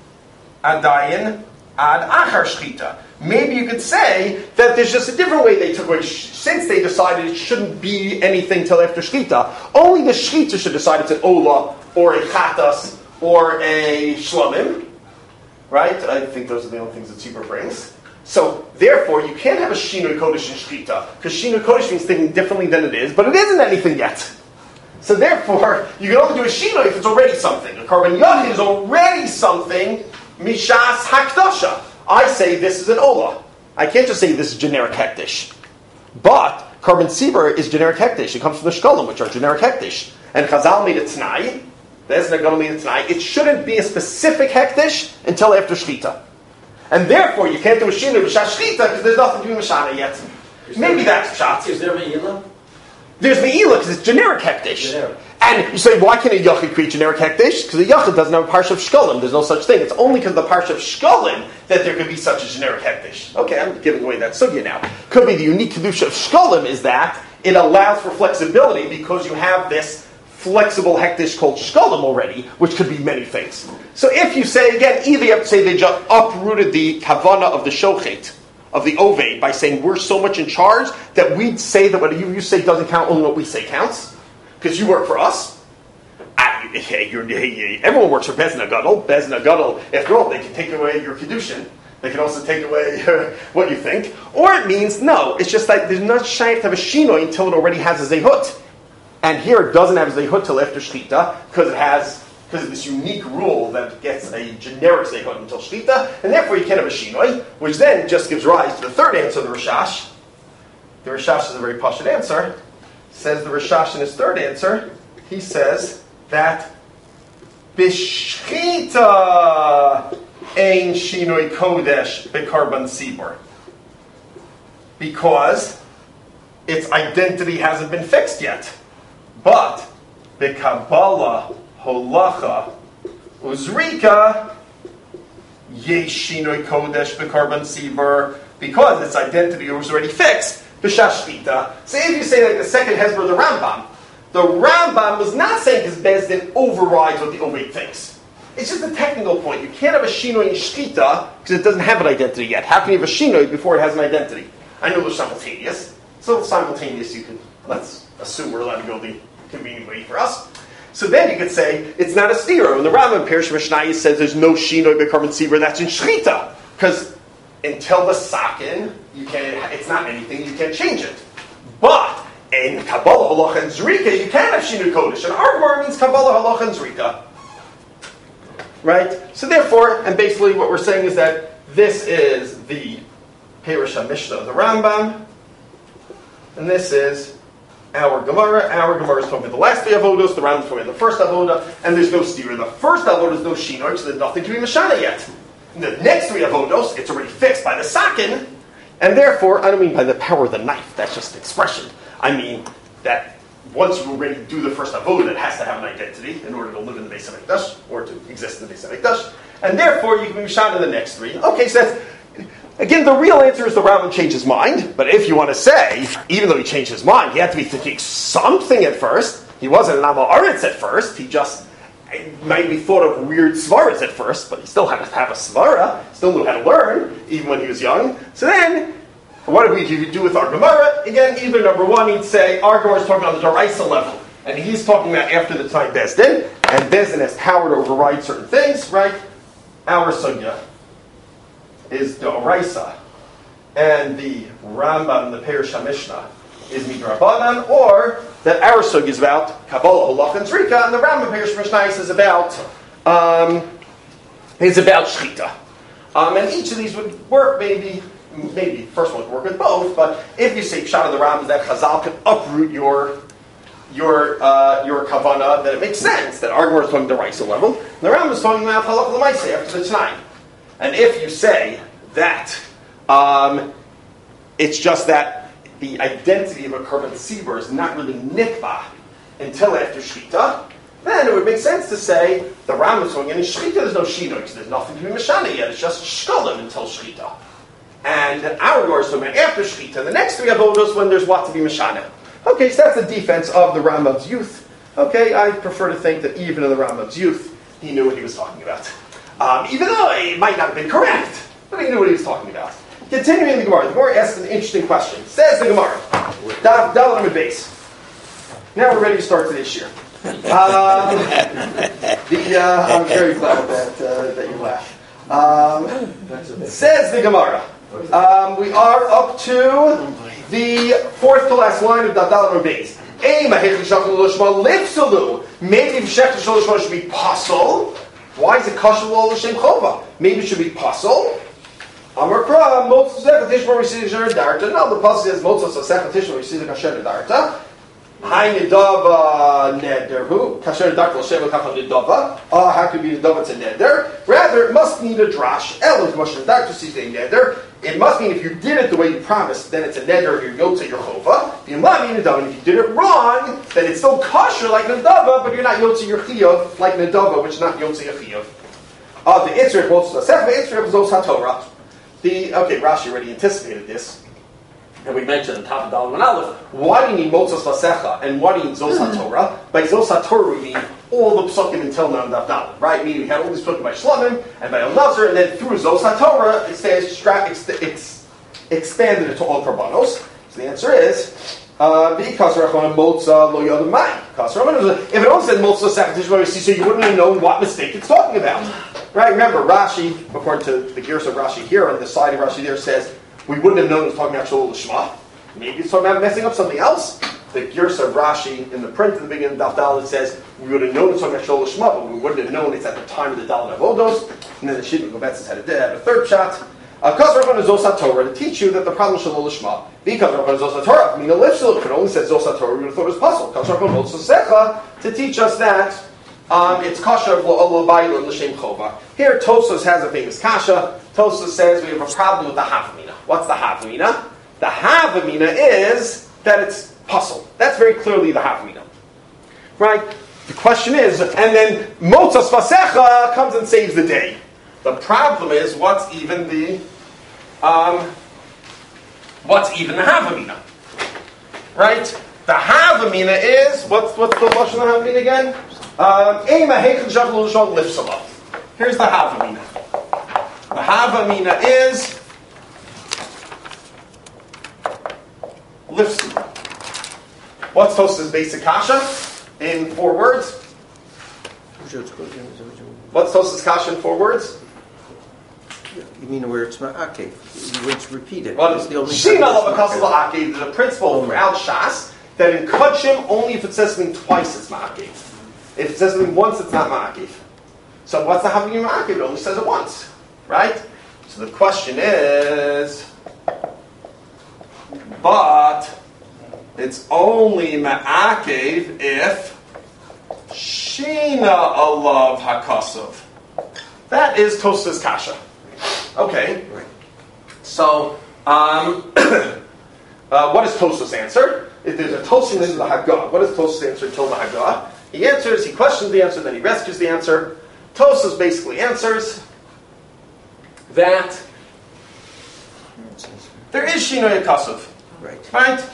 adayin ad achar shchita. Maybe you could say that there's just a different way they took away, since they decided it shouldn't be anything till after shchita. Only the shchita should decide it's an ola, or a chatas, or a shlomim. Right? I think those are the only things that Tzibur brings. So, therefore, you can't have a shinoi kodesh in shchita, because shinoi kodesh means thinking differently than it is, but it isn't anything yet. So therefore, you can only do a shinoi if it's already something. A carbon yachid is already something, mishas hakdasha. I say this is an ola. I can't just say this is generic hektish. But carbon sibur is generic hektish. It comes from the shkolim, which are generic hektish. And Chazal made a tnai. There's not going to made a tnai. It shouldn't be a specific hektish until after shchita. And therefore, you can't do a shinu b'shas shchita because there's nothing to be mashana yet. Is Maybe there, that's pshat. Is there me'ilah? There's me'ilah because it's generic hektish. Generic. And you say, why can't a yachid create generic hektish? Because a yachid doesn't have a parsha of shkolim. There's no such thing. It's only because of the parsha of shkolim that there could be such a generic hektish. Okay, I'm giving away that sugya now. Could be the unique kedusha of shkolim is that it allows for flexibility because you have this flexible hektish called shkolim already, which could be many things. So if you say, again, either you have to say they just uprooted the kavana of the shochet, of the oved, by saying we're so much in charge that we'd say that what you, you say doesn't count, only what we say counts. Because you work for us. Ah, hey, you're, hey, everyone works for Bezna Gadol. Bezna Gadol, after all, they can take away your Kedushin. They can also take away uh, what you think. Or it means, no, it's just like there's not shy to have a shinoi until it already has a zehut. And here it doesn't have a zehut till after shchita, because it has, because of this unique rule that gets a generic zehut until shchita, and therefore you can't have a shinoi, which then just gives rise to the third answer of the Rashash. The Rashash is a very pashut answer. Says the Rashash in his third answer, he says that Bishchita ein shinoi kodesh bekarban sibur. Because its identity hasn't been fixed yet. But bekabbalah holacha uzrika yesh shinoi kodesh bekarban sibur, because its identity was already fixed. B'shashchita. So if you say like the second Hezbollah of the Rambam, the Rambam was not saying his Bezdin overrides what the Oved thinks. It's just a technical point. You can't have a shinoi in shchita because it doesn't have an identity yet. How can you have a shinoi before it has an identity? I know they're simultaneous. So simultaneous, you can, let's assume we're allowed to go the convenient way for us. So then you could say it's not a stira. When the Rambam Perish Mishnayos says there's no shinoi b'karban sibur, that's in shchita because until the sakin, you can't. It's not anything. You can't change it. But in Kabbalah Halacha and Zrika, you can have Shinui Kodesh, and our word means Kabbalah Halacha and Zrika, right? So therefore, and basically, what we're saying is that this is the Perush HaMishnah of the Rambam. And this is our Gemara. Our Gemara is talking about the last three avodos. The Rambam is talking about the first avodah. And there's no stira. The first avodah is no shinoi, so there's nothing to be mashana yet. In the next three avodos, it's already fixed by the sakin. And therefore, I don't mean by the power of the knife. That's just expression. I mean that once you already do the first avodah, it has to have an identity in order to live in the Beis HaMikdash, or to exist in the Beis HaMikdash. And therefore, you can be mashana in the next three. Okay, so that's... Again, the real answer is the Rambam changed his mind. But if you want to say, even though he changed his mind, he had to be thinking something at first. He wasn't an Amma Aretz at first. He just maybe thought of weird svaras at first, but he still had to have a svara. Still knew how to learn, even when he was young. So then, what do we do with our Gemara? Again, either number one, he'd say, our Gemara is talking on the Daraisa level. And he's talking about after the time Beis Din. And Beis Din has power to override certain things, right? Our Sugya is the Oraisa, and the Rambam, the Perush HaMishnah, is Midrabanan, or that our sug is about Kabbalah, Halach, and Zrika, and the Rambam Perush HaMishnah is about um, is about Shchita. Um, and each of these would work, maybe, maybe first one would work with both. But if you say Pshat of the Rambam, that Chazal can uproot your your uh, your Kavanah, then it makes sense that our Gemara is talking the Raisa level, and the Rambam is talking about Halach L'Maaseh after the Tanai. And if you say that um, it's just that the identity of a Korban Tzibur is not really nikba until after Shchita, then it would make sense to say the Rambam is going in Shchita. There's no Shino because there's nothing to be Mashana yet. It's just Shkolim until Shchita. And our Gemara is talking about after Shchita. The next three avodos when there's what to be Mashana. Okay, so that's the defense of the Rambam's youth. Okay, I prefer to think that even in the Rambam's youth, he knew what he was talking about. Um, even though it might not have been correct, but he knew what he was talking about. Continuing the Gemara, the Gemara asks an interesting question. Says the Gemara, Daf Dalet Amud Beis. Now we're ready to start today's year. Um, the, uh, I'm very glad that uh, that you laugh. Um, says the Gemara, um, we are up to the fourth to last line of Daf Dalet Amud Beis. Maybe if Shech Shloshma should be pasul. Why is it kasher lo l'shem chova? Maybe it should be pasul. Amar Kra, Motzos Sech Tishma Risiz Darta. No, the pasuk says Motzos Sech Tishma Risiz Kasher Darta. Hai Nidava Neder. Who? Kasher Darta l'shem l'kachal Nidava. Ah, how could be Nidava to Neder? Rather, it must mean a drash. El is Moshe Darta sees a Neder. It must mean if you did it the way you promised, then it's a Neder. You're Yotze your Chova. If you might mean Nidava, and if you did it wrong, then it's still kasher like Nidava, but you're not Yotze your Chiyov like Nidava, which is not Yotze your Chiyov. Uh, the Itzrich Motzos Sech Itzrich Zos HaTorah. The, okay, Rashi already anticipated this, and we mentioned the top of Dalet Amud Aleph. Why do you need Motzos Vasecha, and why do you need Zos HaTorah? By Zos HaTorah we mean all the psukim until now in Daf Dalet, right? Meaning we had all these psukim by Shlamim, and by El-Nazir, and then through Zos HaTorah, it says, ex- ex- expanded it to all Karbanos. So the answer is, uh, because Rachman Motza Lo Yodam Mai. If it only said Motzos Vasecha Tishma, so you wouldn't have known what mistake it's talking about. Right, remember, Rashi, according to the gears of Rashi here, on the side of Rashi there says, we wouldn't have known it was talking about Shalom L'Shma. Maybe it's talking about messing up something else. The gears of Rashi in the print at the beginning of Daf Dalet says, we would have known it's talking about Shalom L'Shma, but we wouldn't have known it's at the time of the Dalet Avodos. And then the Shidduch Gobetzes had a, had a third shot. Because Rabban is Zos HaTorah, to teach you that the problem is Shalom L'Shma. Because Rabban is Zos HaTorah, I mean, the Lifshul, if it only said Zos HaTorah, we would have thought it was puzzle. Because Rabban is Zos HaSecha, to teach us that Um, it's kasha of lo l'shem chova. Here, Tosfos has a famous kasha. Tosfos says we have a problem with the havamina. What's the havamina? The havamina is that it's puzzle. That's very clearly the havamina, right? The question is, and then Motzos Vasecha comes and saves the day. The problem is, what's even the um, what's even the havamina, right? The havamina is what's what's the lashon of havamina again? Um, Here's the Havamina. The Havamina is Lifsula. What's Tosfos' basic kasha in four words? What's Tosfos' kasha in four words? You mean where it's ma'akev? You would repeat it. Well, Shina Lavakasal La'akev. There's a principle throughout Shas that in Kutchim, only if it says something twice, it's ma'akev. If it says something once, it's not ma'akev. So what's the havamina ma'akev? It only says it once, right? So the question is, but it's only ma'akev if shina alav hakasov. That is Tosfos kasha. Okay. So, um, uh, what does Tosfos answer? If there's a Tosfos in the Haggah, what does Tosfos answer till the Haggah? He answers, he questions the answer, then he rescues the answer. Tosfos basically answers that there is Shina Yakasov. Right. Right?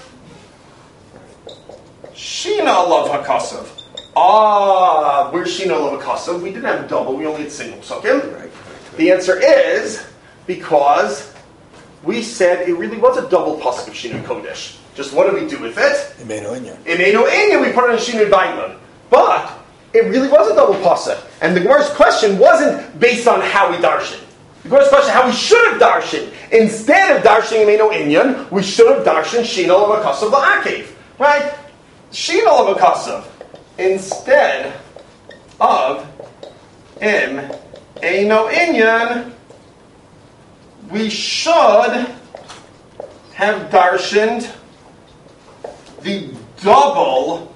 Shina alav hakasov. Ah, where's Shina alav hakasov? We didn't have a double, we only had single psukim. Right. The answer is because we said it really was a double pasuk of Shinui Kodesh. Just what did we do with it? Imeinu Inyan. Imeinu Inyan, we put it on Shinui Bailan. But it really was a double pasuk. And the Gemara's question wasn't based on how we darshan. The Gemara's question how we should have darshan. Instead of darshan Imeinu Inyan, we should have darshan Shina alav hakasov la'akev. Right? Shina alav hakasov. Instead of Im Eino Inyan, we should have darshaned the double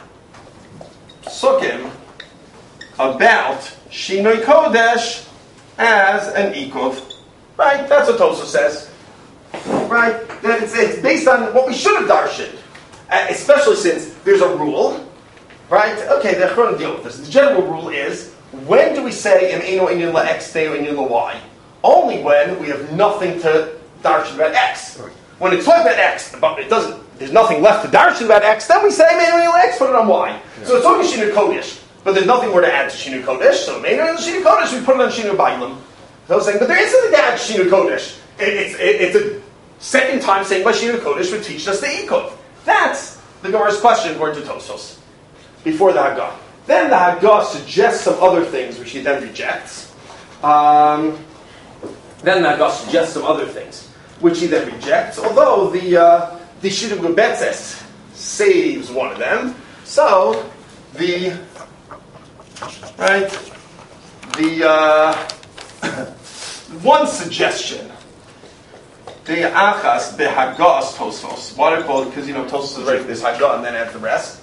sukkim about Shinui Kodesh as an ikuv. Right? That's what Tosfos says. Right? That it's, it's based on what we should have darshaned. Uh, especially since there's a rule. Right? Okay, they're going to deal with this. The general rule is, when do we say Im Eino Inyan la'X, Teo Inyan la'Y? Only when we have nothing to darshan about X. When it's talking about X, but it doesn't, there's nothing left to darshan about X, then we say Im Eino Inyan la'X, put it on Y. Yeah. So it's talking Shinui Kodesh, but there's nothing more to add to Shinui Kodesh, so Im Eino Inyan Shinui Kodesh, we put it on Shinui Bailam. So I was saying, but there is something to add to Shinui Kodesh. It, it's, it, it's a second time saying by Shinui Kodesh would teach us the ikuv. That's the Gemara's question according to Tosfos. Before the Haggah. Then the Haggah suggests some other things which he then rejects. Um, then the Haggah suggests some other things which he then rejects, although the uh, the Shidduch Gebetzes saves one of them. So the right the uh, one suggestion the Achas beHaggahs Tosfos. What are called because you know Tosfos is writing this Haggah and then adds the rest.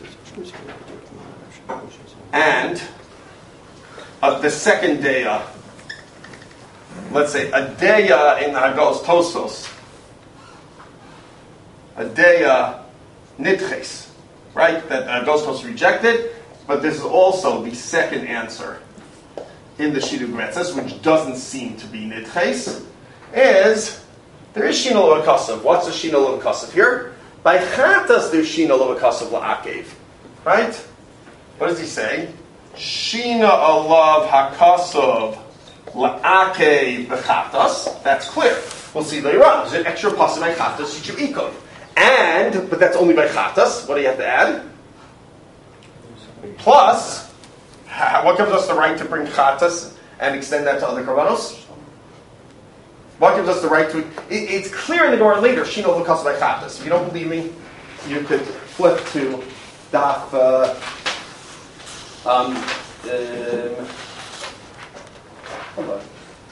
And uh, the second deya, let's say a deya in the Haggah's Tosfos, a deya nitches, right? That the Haggah's Tosfos rejected, but this is also the second answer in the Shidduch Gebetzes, which doesn't seem to be nitches, is there is Shina alav hakasov. What's the Shina alav hakasov here? By chatas there's Shina alav hakasov la'akev, right? What does he say? Shina alav hakasov la'akev b'chatas. That's clear. We'll see later on. There's an extra pasuk by chatas yichuv ikov. And, but that's only by chatas. What do you have to add? Plus, what gives us the right to bring chatas and extend that to other korbanos? What gives us the right to... It, it's clear in the Gemara later, Shina alav hakasov by chatas. If you don't believe me, you could flip to daf... Uh, Um, um, hold on.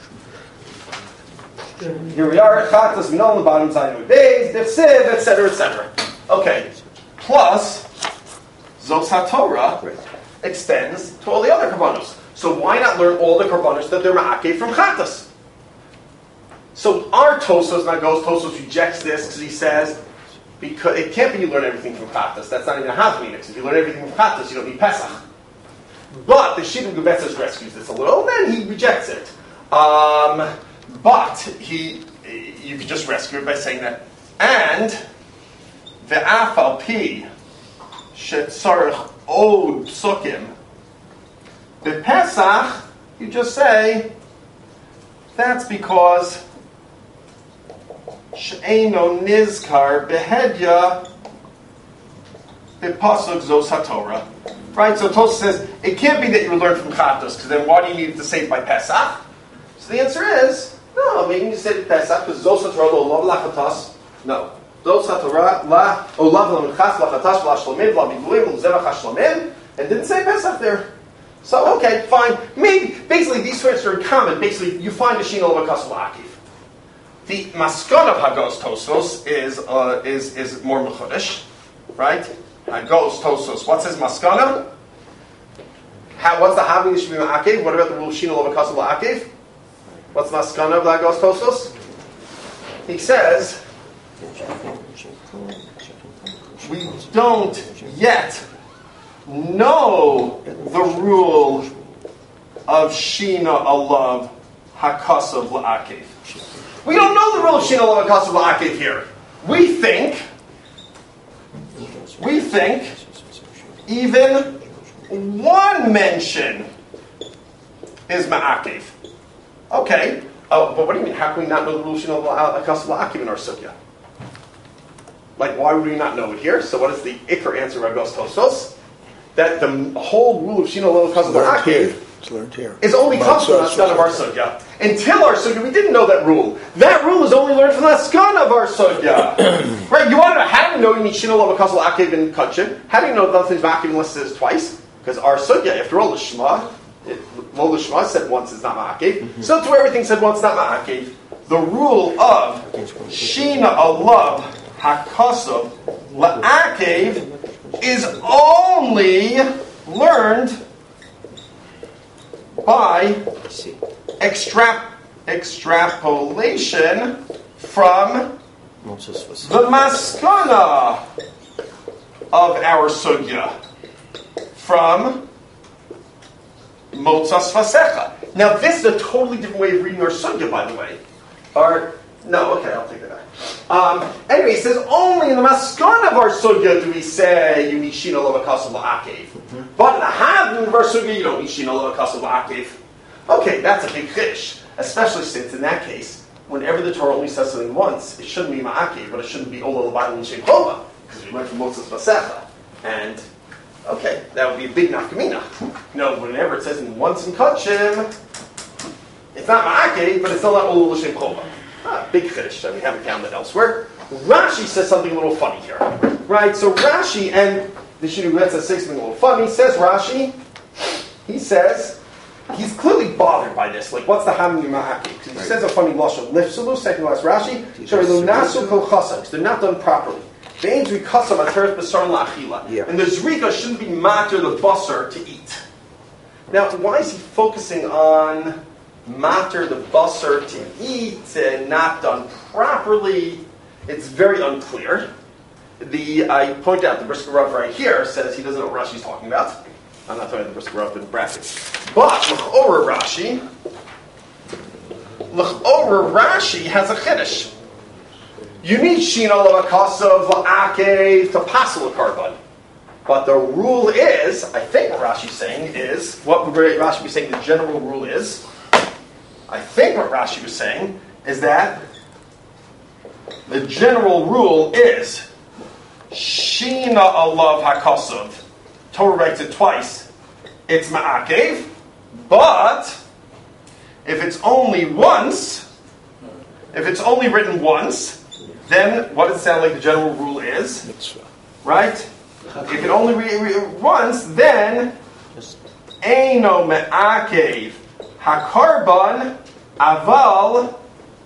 Here we are. Chatas minol on the bottom side of the base, defsiv, et cetera, et cetera. Okay. Plus, Zos HaTorah extends to all the other korbanos. So why not learn all the korbanos that they're ma'akev from Chatas? So our Tosfos now goes. Tosfos rejects this because he says because it can't be you learn everything from Chatas. That's not even a Havminix. If you learn everything from Chatas, you don't need Pesach. But the Shidduch Gebetzes rescues this a little, and then he rejects it. Um, but he, you could just rescue it by saying that, and ve'af al pi shetzarich od psukim bePesach, you just say that's because she'eino nizkar behedya bepasuk zos haTorah. Right, so Tosfos says, it can't be that you learn from Chatos, because then why do you need to say it by Pesach? So the answer is, no, maybe you say it by Pesach, because Zos HaTorah lo olav lachatas. No. Zos HaTorah la olav lamechas lachatas la shlomim la biguim l'zevach ha-shlomim, and didn't say Pesach there. So, okay, fine. Maybe, basically, these words are in common. Basically, you find a Shina alav hakasov la'akev. The maskana of Hagos Tosos is uh, is is more mechudesh, right? Hagos Tosos. What's his maskana? How, what's the having the shemi ma'akev? What about the rule shino of akasav la'akev? What's the maskana of the Hagos Tosos? He says we don't yet know the rule of shina alav hakasav la'akev. We don't know the rule of Shina Alav Hakasav La'akev here. We think, we think, even one mention is Ma'akev. Okay, uh, but what do you mean? How can we not know the rule of Shina Alav Hakasav La'akev in our sugya? Like, why would we not know it here? So what is the Iker answer of Agos Tosos? That the whole rule of Shina Alav Hakasav La'akev It's learned here. is only comes from the Askan of our sugya. Until our sugya, we didn't know that rule. That rule is only learned from the Askan of our sugya. Right? You want to know, how do you know you need Shino Lava Kasal Akev and Kachim? How do you know nothing's Ma'akev unless it says twice? Because our sugya, after all, the Shema, well, the Shema said once is not Ma'akev. Mm-hmm. So to everything said once not Ma'akev. The rule of Shina Alav HaKasav La'akev is only learned by extra- extrapolation from the maskana of our sugya, from Motzas Fasecha. Now, this is a totally different way of reading our sugya, by the way. Or, no, okay, I'll take that back. Um, anyway, it says only in the maskana of our sugya do we say you need shina lovakasav la'akev. But in the having of our sugya, you don't need shina lovakasav la'akev. Okay, that's a big fish, especially since in that case, whenever the Torah only says something once, it shouldn't be ma'akev, but it shouldn't be ola l'bayil and shem chova, because we went from Motzas Fasecha. And, okay, that would be a big nafkamina. No, whenever it says in once in Kachim, it's not ma'akev, but it's still not ola l'shem chova. Ah, big fish, and we haven't found it elsewhere. Rashi says something a little funny here. Right, so Rashi, and the Shidduchet says something a little funny, says Rashi, he says, he's clearly bothered by this. Like, what's the Hamim Ma'aki? Because he says a funny lashon. Lifsulu, second last Rashi, Sharilu Nasu Kol Chasam, they're not done properly. The Ein Zrikasam Ateret Basar La'achila. And the Zrika shouldn't be matter the basar to eat. Now, why is he focusing on matter the basar to eat and not done properly? It's very unclear. The I point out the Brisker Rav right here says he doesn't know what Rashi's talking about. I'm not talking about the Brisker Rav in brackets. But L'ch'ora Rashi, L'ch'ora Rashi has a chiddush. You need Shina L'Akasav L'Akev to passel a carbon. But the rule is, I think what Rashi's saying is, what would Rashi be saying the general rule is, I think what Rashi was saying is that the general rule is Shina Alav HaKasav. Torah writes it twice. It's Ma'akev. But if it's only once, if it's only written once, then what does it sound like the general rule is? Right? If it only re- re- once, then Eino Me'akev HaKarban Aval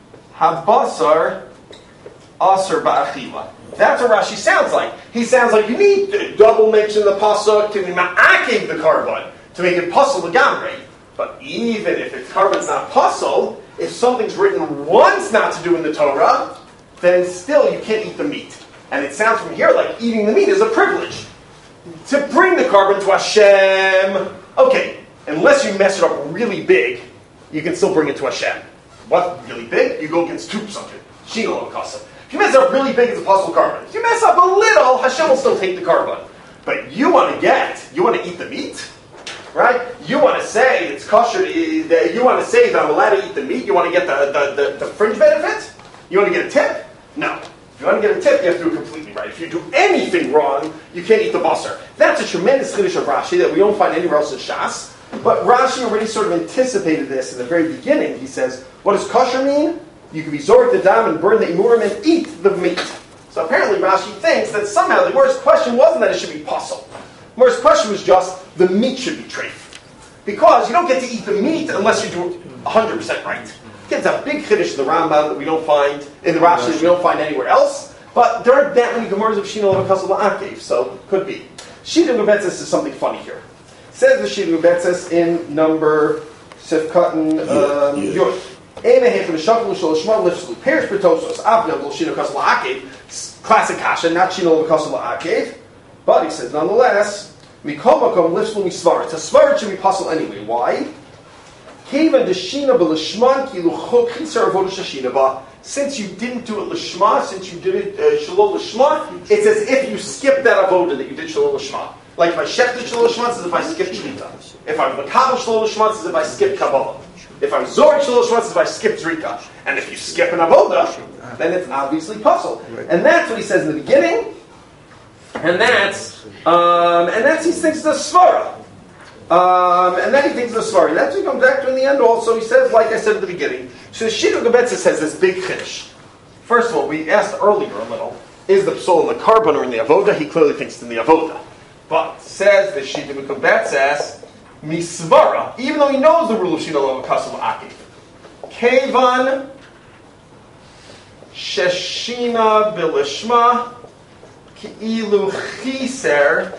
Habasar Asar Ba'achila. That's what Rashi sounds like. He sounds like you need to double mention the pasuk to be ma'akev the carbon to make it puzzle the gamre. But even if the carbon's not puzzle, if something's written once not to do in the Torah, then still you can't eat the meat. And it sounds from here like eating the meat is a privilege. To bring the carbon to Hashem, okay, unless you mess it up really big, you can still bring it to Hashem. What really big? You go against two something. Shino L'Akasav. If you mess up really big, it's a possible carbon. If you mess up a little, Hashem will still take the carbon. But you want to get, you want to eat the meat, right? You want to say it's kosher, you want to say that I'm allowed to eat the meat, you want to get the, the, the, the fringe benefit? You want to get a tip? No. If you want to get a tip, you have to do it completely right. If you do anything wrong, you can't eat the basar. That's a tremendous chiddush of Rashi that we don't find anywhere else in Shas. But Rashi already sort of anticipated this in the very beginning. He says, what does kosher mean? You can be zorik the dam and burn the imurim and eat the meat. So apparently Rashi thinks that somehow the worst question wasn't that it should be puzzle. The worst question was just the meat should be treif. Because you don't get to eat the meat unless you do it one hundred percent right. It's a big chiddush in the Rambam that we don't find in the Rashi that we don't find anywhere else. But there aren't that many Gemaras of Shino Levakasel La'akev, so could be. Shita Gubetzes is something funny here. Says the Shita Gubetzes in number Sifkatan um, Yud. Classic kasha, not Shino Levakasel La'akev. But he says, nonetheless, Mikomakom Lifslu Misvarit. So Svarit should be puzzled anyway. Why? Since you didn't do it Lishma, since you did it uh, Shalom Lishma, it's as if you skipped that avoda that you did Shalom Lishma. Like if I shechted Shalom Lishma, it's as if I skipped Shlita. If I'm Makabel Shalom Lishma, it's as if I skipped Kabbalah. If I'm Zorik Shalom Lishma, it's as if I skipped Zrika. And if you skip an avoda, then it's obviously puzzle. And that's what he says in the beginning. And that's, um, and that's he thinks the Svara. Um, and then he thinks the Svari. That's what he comes back to in the end also. He says, like I said at the beginning, so the Shita Gebetza says this big chiddush. First of all, we asked earlier a little, is the psal in the carbon or in the avoda? He clearly thinks it's in the avoda. But says the Shita Gebetza, misvara, even though he knows the rule of Shita Levakasel La'akev. Kevan sheshina bilishma ki'ilu chiser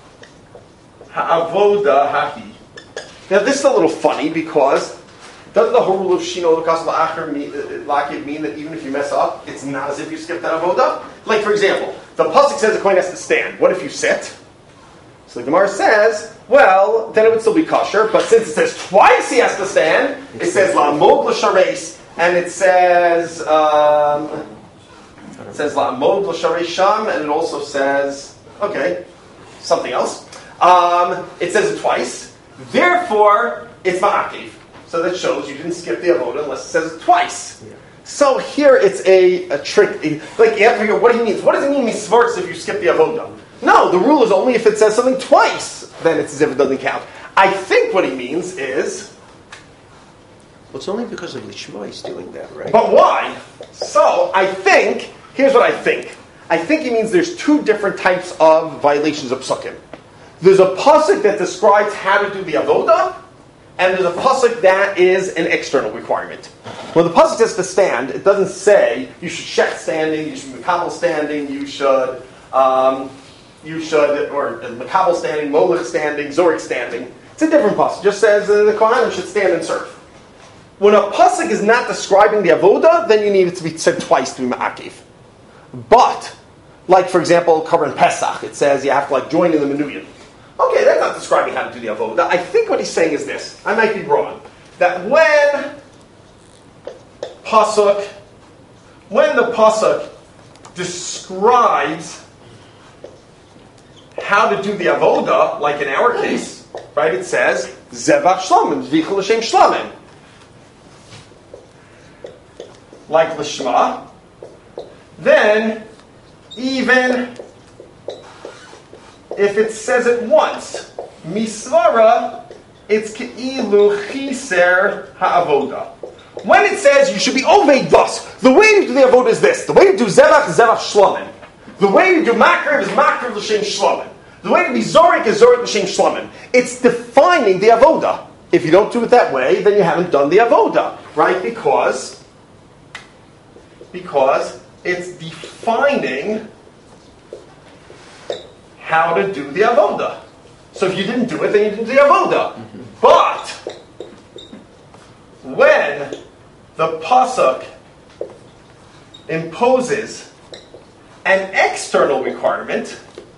ha'avoda hahi. Now this is a little funny because doesn't the whole rule of Shino Levakasel La'akev mean that even if you mess up, it's not as if you skipped that avoda? Like for example, the pasuk says the kohen has to stand. What if you sit? So the Gemara says, well, then it would still be kosher, but since it says twice he has to stand, it says la'amod l'shareis, and it says um, it says la'amod l'shareis sham, and it also says okay, something else. Um, it says it twice. Therefore, it's ma'akev. So that shows you didn't skip the avoda unless it says it twice. Yeah. So here it's a, a trick. Like you have to figure out what he means. What does it mean misvarts if you skip the avoda? No, the rule is only if it says something twice, then it's as if it doesn't count. I think what he means is... Well, it's only because of Lishma he's doing that, right? But why? So, I think, here's what I think. I think he means there's two different types of violations of psukim. There's a pasuk that describes how to do the avoda, and there's a pasuk that is an external requirement. When the pasuk says to stand, it doesn't say you should check standing, you should be makabel standing, you should... Um, You should, or makabel standing, molech standing, zorik standing. It's a different pasuk. It just says uh, the kohanim should stand and serve. When a pasuk is not describing the avoda, then you need it to be said twice to be ma'akev. But, like for example, Korban Pesach, it says you have to like join in the menuyin. Okay, that's not describing how to do the avoda. I think what he's saying is this. I might be wrong. That when pasuk, when the pasuk describes how to do the avoda, like in our case, right? It says zevach shlamim, zvichel l'shem shlamim, like l'shma. Then, even if it says it once, misvara, it's keilu chiser ha'avoda. When it says you should be oved thus, the way to do the avoda is this: the way to do zevach is zevach shlamim. The way to do makriv is makriv l'shem shlamim. The way to be zorik is zorik l'shem shlamim. It's defining the avoda. If you don't do it that way, then you haven't done the avoda, right? Because, because it's defining how to do the avoda. So if you didn't do it, then you didn't do the avoda. Mm-hmm. But when the pasuk imposes an external requirement,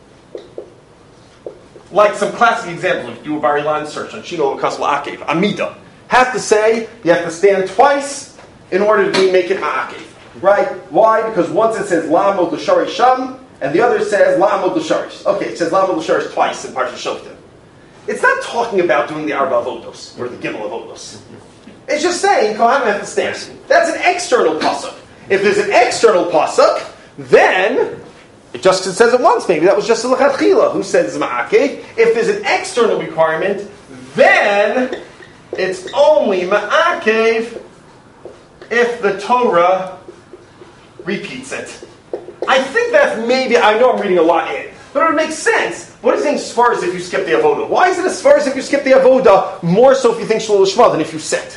like some classic example, if you do a Bar Ilan search on Shino Levakasel La'akev, Amida, have to say you have to stand twice in order to make it Ma'akev. Right? Why? Because once it says La'amod l'shari sham, and the other says La'amod l'shari. Okay, it says La'amod l'shari twice in Parshat Shoftim. It's not talking about doing the Arba Avodos, or the Gimel Avodos. It's just saying Kohanim have to stand. That's an external pasuk. If there's an external pasuk, then, it just says it once, maybe that was just a lechatchila, who says ma'akev. If there's an external requirement, then it's only ma'akev if the Torah repeats it. I think that's maybe, I know I'm reading a lot in, but it would make sense. What is saying as far as if you skip the avoda? Why is it as far as if you skip the avoda more so if you think shalom lishma than if you sit?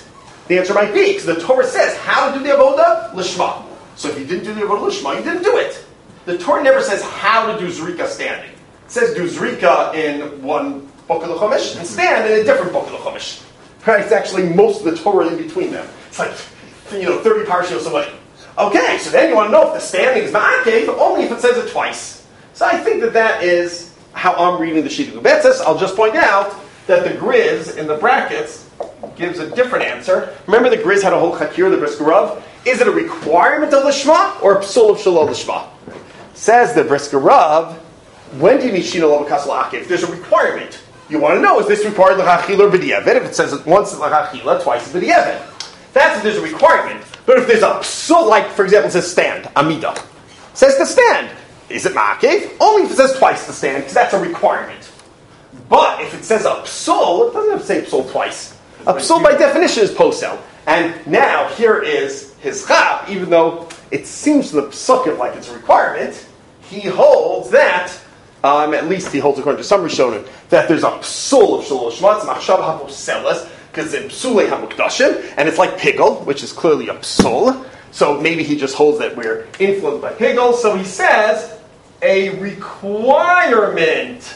The answer might be, because the Torah says how to do the avoda, lishma. So if you didn't do the avoda lishma, you didn't do it. The Torah never says how to do zrika standing. It says do zrika in one book of the Chumash and stand in a different book of the Chumash. Right? It's actually most of the Torah in between them. It's like, you know, thirty parshas away. Okay, so then you want to know if the standing is ma'akev, only if it says it twice. So I think that that is how I'm reading the Shita Gubetzes. I'll just point out that the Grizz in the brackets gives a different answer. Remember the Grizz had a whole chakir, the Brisker Rav? Is it a requirement of Lishma or a psul of Shalol Lishma? Says the Brisker Rav, when do you need Shina Lavakas La'akev? There's a requirement. You want to know, is this required L'chachila or B'di'evet? If it says it once L'chachila, twice B'di'evet. That's if there's a requirement. But if there's a psul, like for example it says stand, Amida, says to stand, is it ma'akev? Only if it says twice to stand, because that's a requirement. But if it says a psul, it doesn't have to say psul twice. A psul by definition is posel. And now here is his chap, even though it seems to the psukim like it's a requirement, he holds that, um, at least he holds according to some Rishonim, that there's a psul of shalol shmatz, machshav haposelas, because it's psulei hamukdashim, and it's like pigel, which is clearly a psul. So maybe he just holds that we're influenced by pigel. So he says a requirement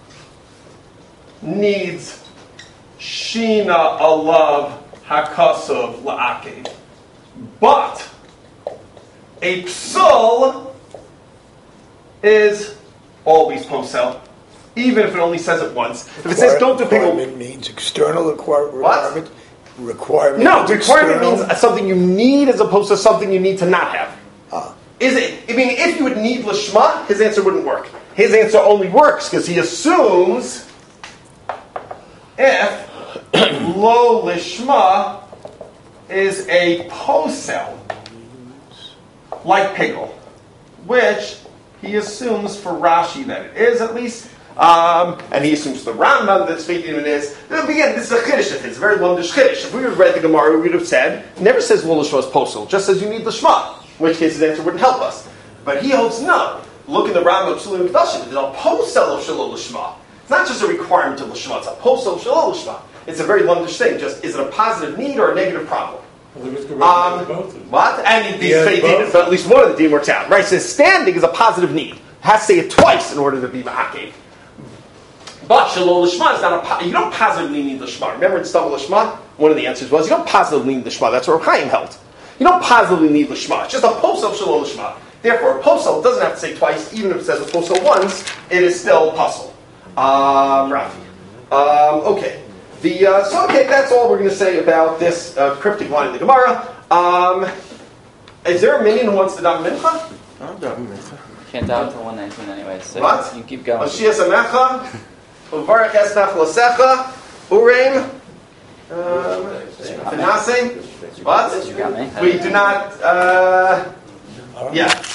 needs shina alav hakasov la'akev, but a psul is always posel, even if it only says it once. If it says don't do pigel, requirement means external requirement. What? Requirement. No, means requirement external. means something you need as opposed to something you need to not have. Ah. Is it? I mean, if you would need lishma, his answer wouldn't work. His answer only works because he assumes if lo lishma is a posel, like pigel, which he assumes for Rashi that it is at least. Um, and he assumes the Rambam that speaking of it is. Again, this is a chiddush of his, very lundish chiddush. If we would have read the Gemara, we would have said, it never says lo lishma is posel, just says you need lishma, in which case his answer wouldn't help us. But he holds no. Look in the Rambam Psulim Kedashim, it's a posel of shalol lishma. It's not just a requirement of lishma, it's a posel of shalol lishma. It's a very lundish thing. Just is it a positive need or a negative problem? Well, there was the Um, both of them. what? And these Yeah, fake both. demons, but at least one of the demons works out. Right? So standing is a positive need. Has to say it twice in order to be ma'akev. But shalol lishma is not a po- you don't positively need lishma. Remember in Stam lishma, one of the answers was you don't positively need lishma. That's what Reb Chaim held. You don't positively need lishma. It's just a posel of shalol lishma. Therefore, a posel doesn't have to say twice. Even if it says a posel once, it is still posel. Um, Rafi. Um, okay. The uh, so okay, that's all we're going to say about this uh, cryptic line in the Gemara. Um, is there a minion who wants to daven mincha? I'm done with it. Can't down to one nineteen anyway, so What? you keep going. Mashiach Samecha, Uvarach Esnach Lasecha, Ureim, Finase. What? You got me. We do not. Uh, yeah.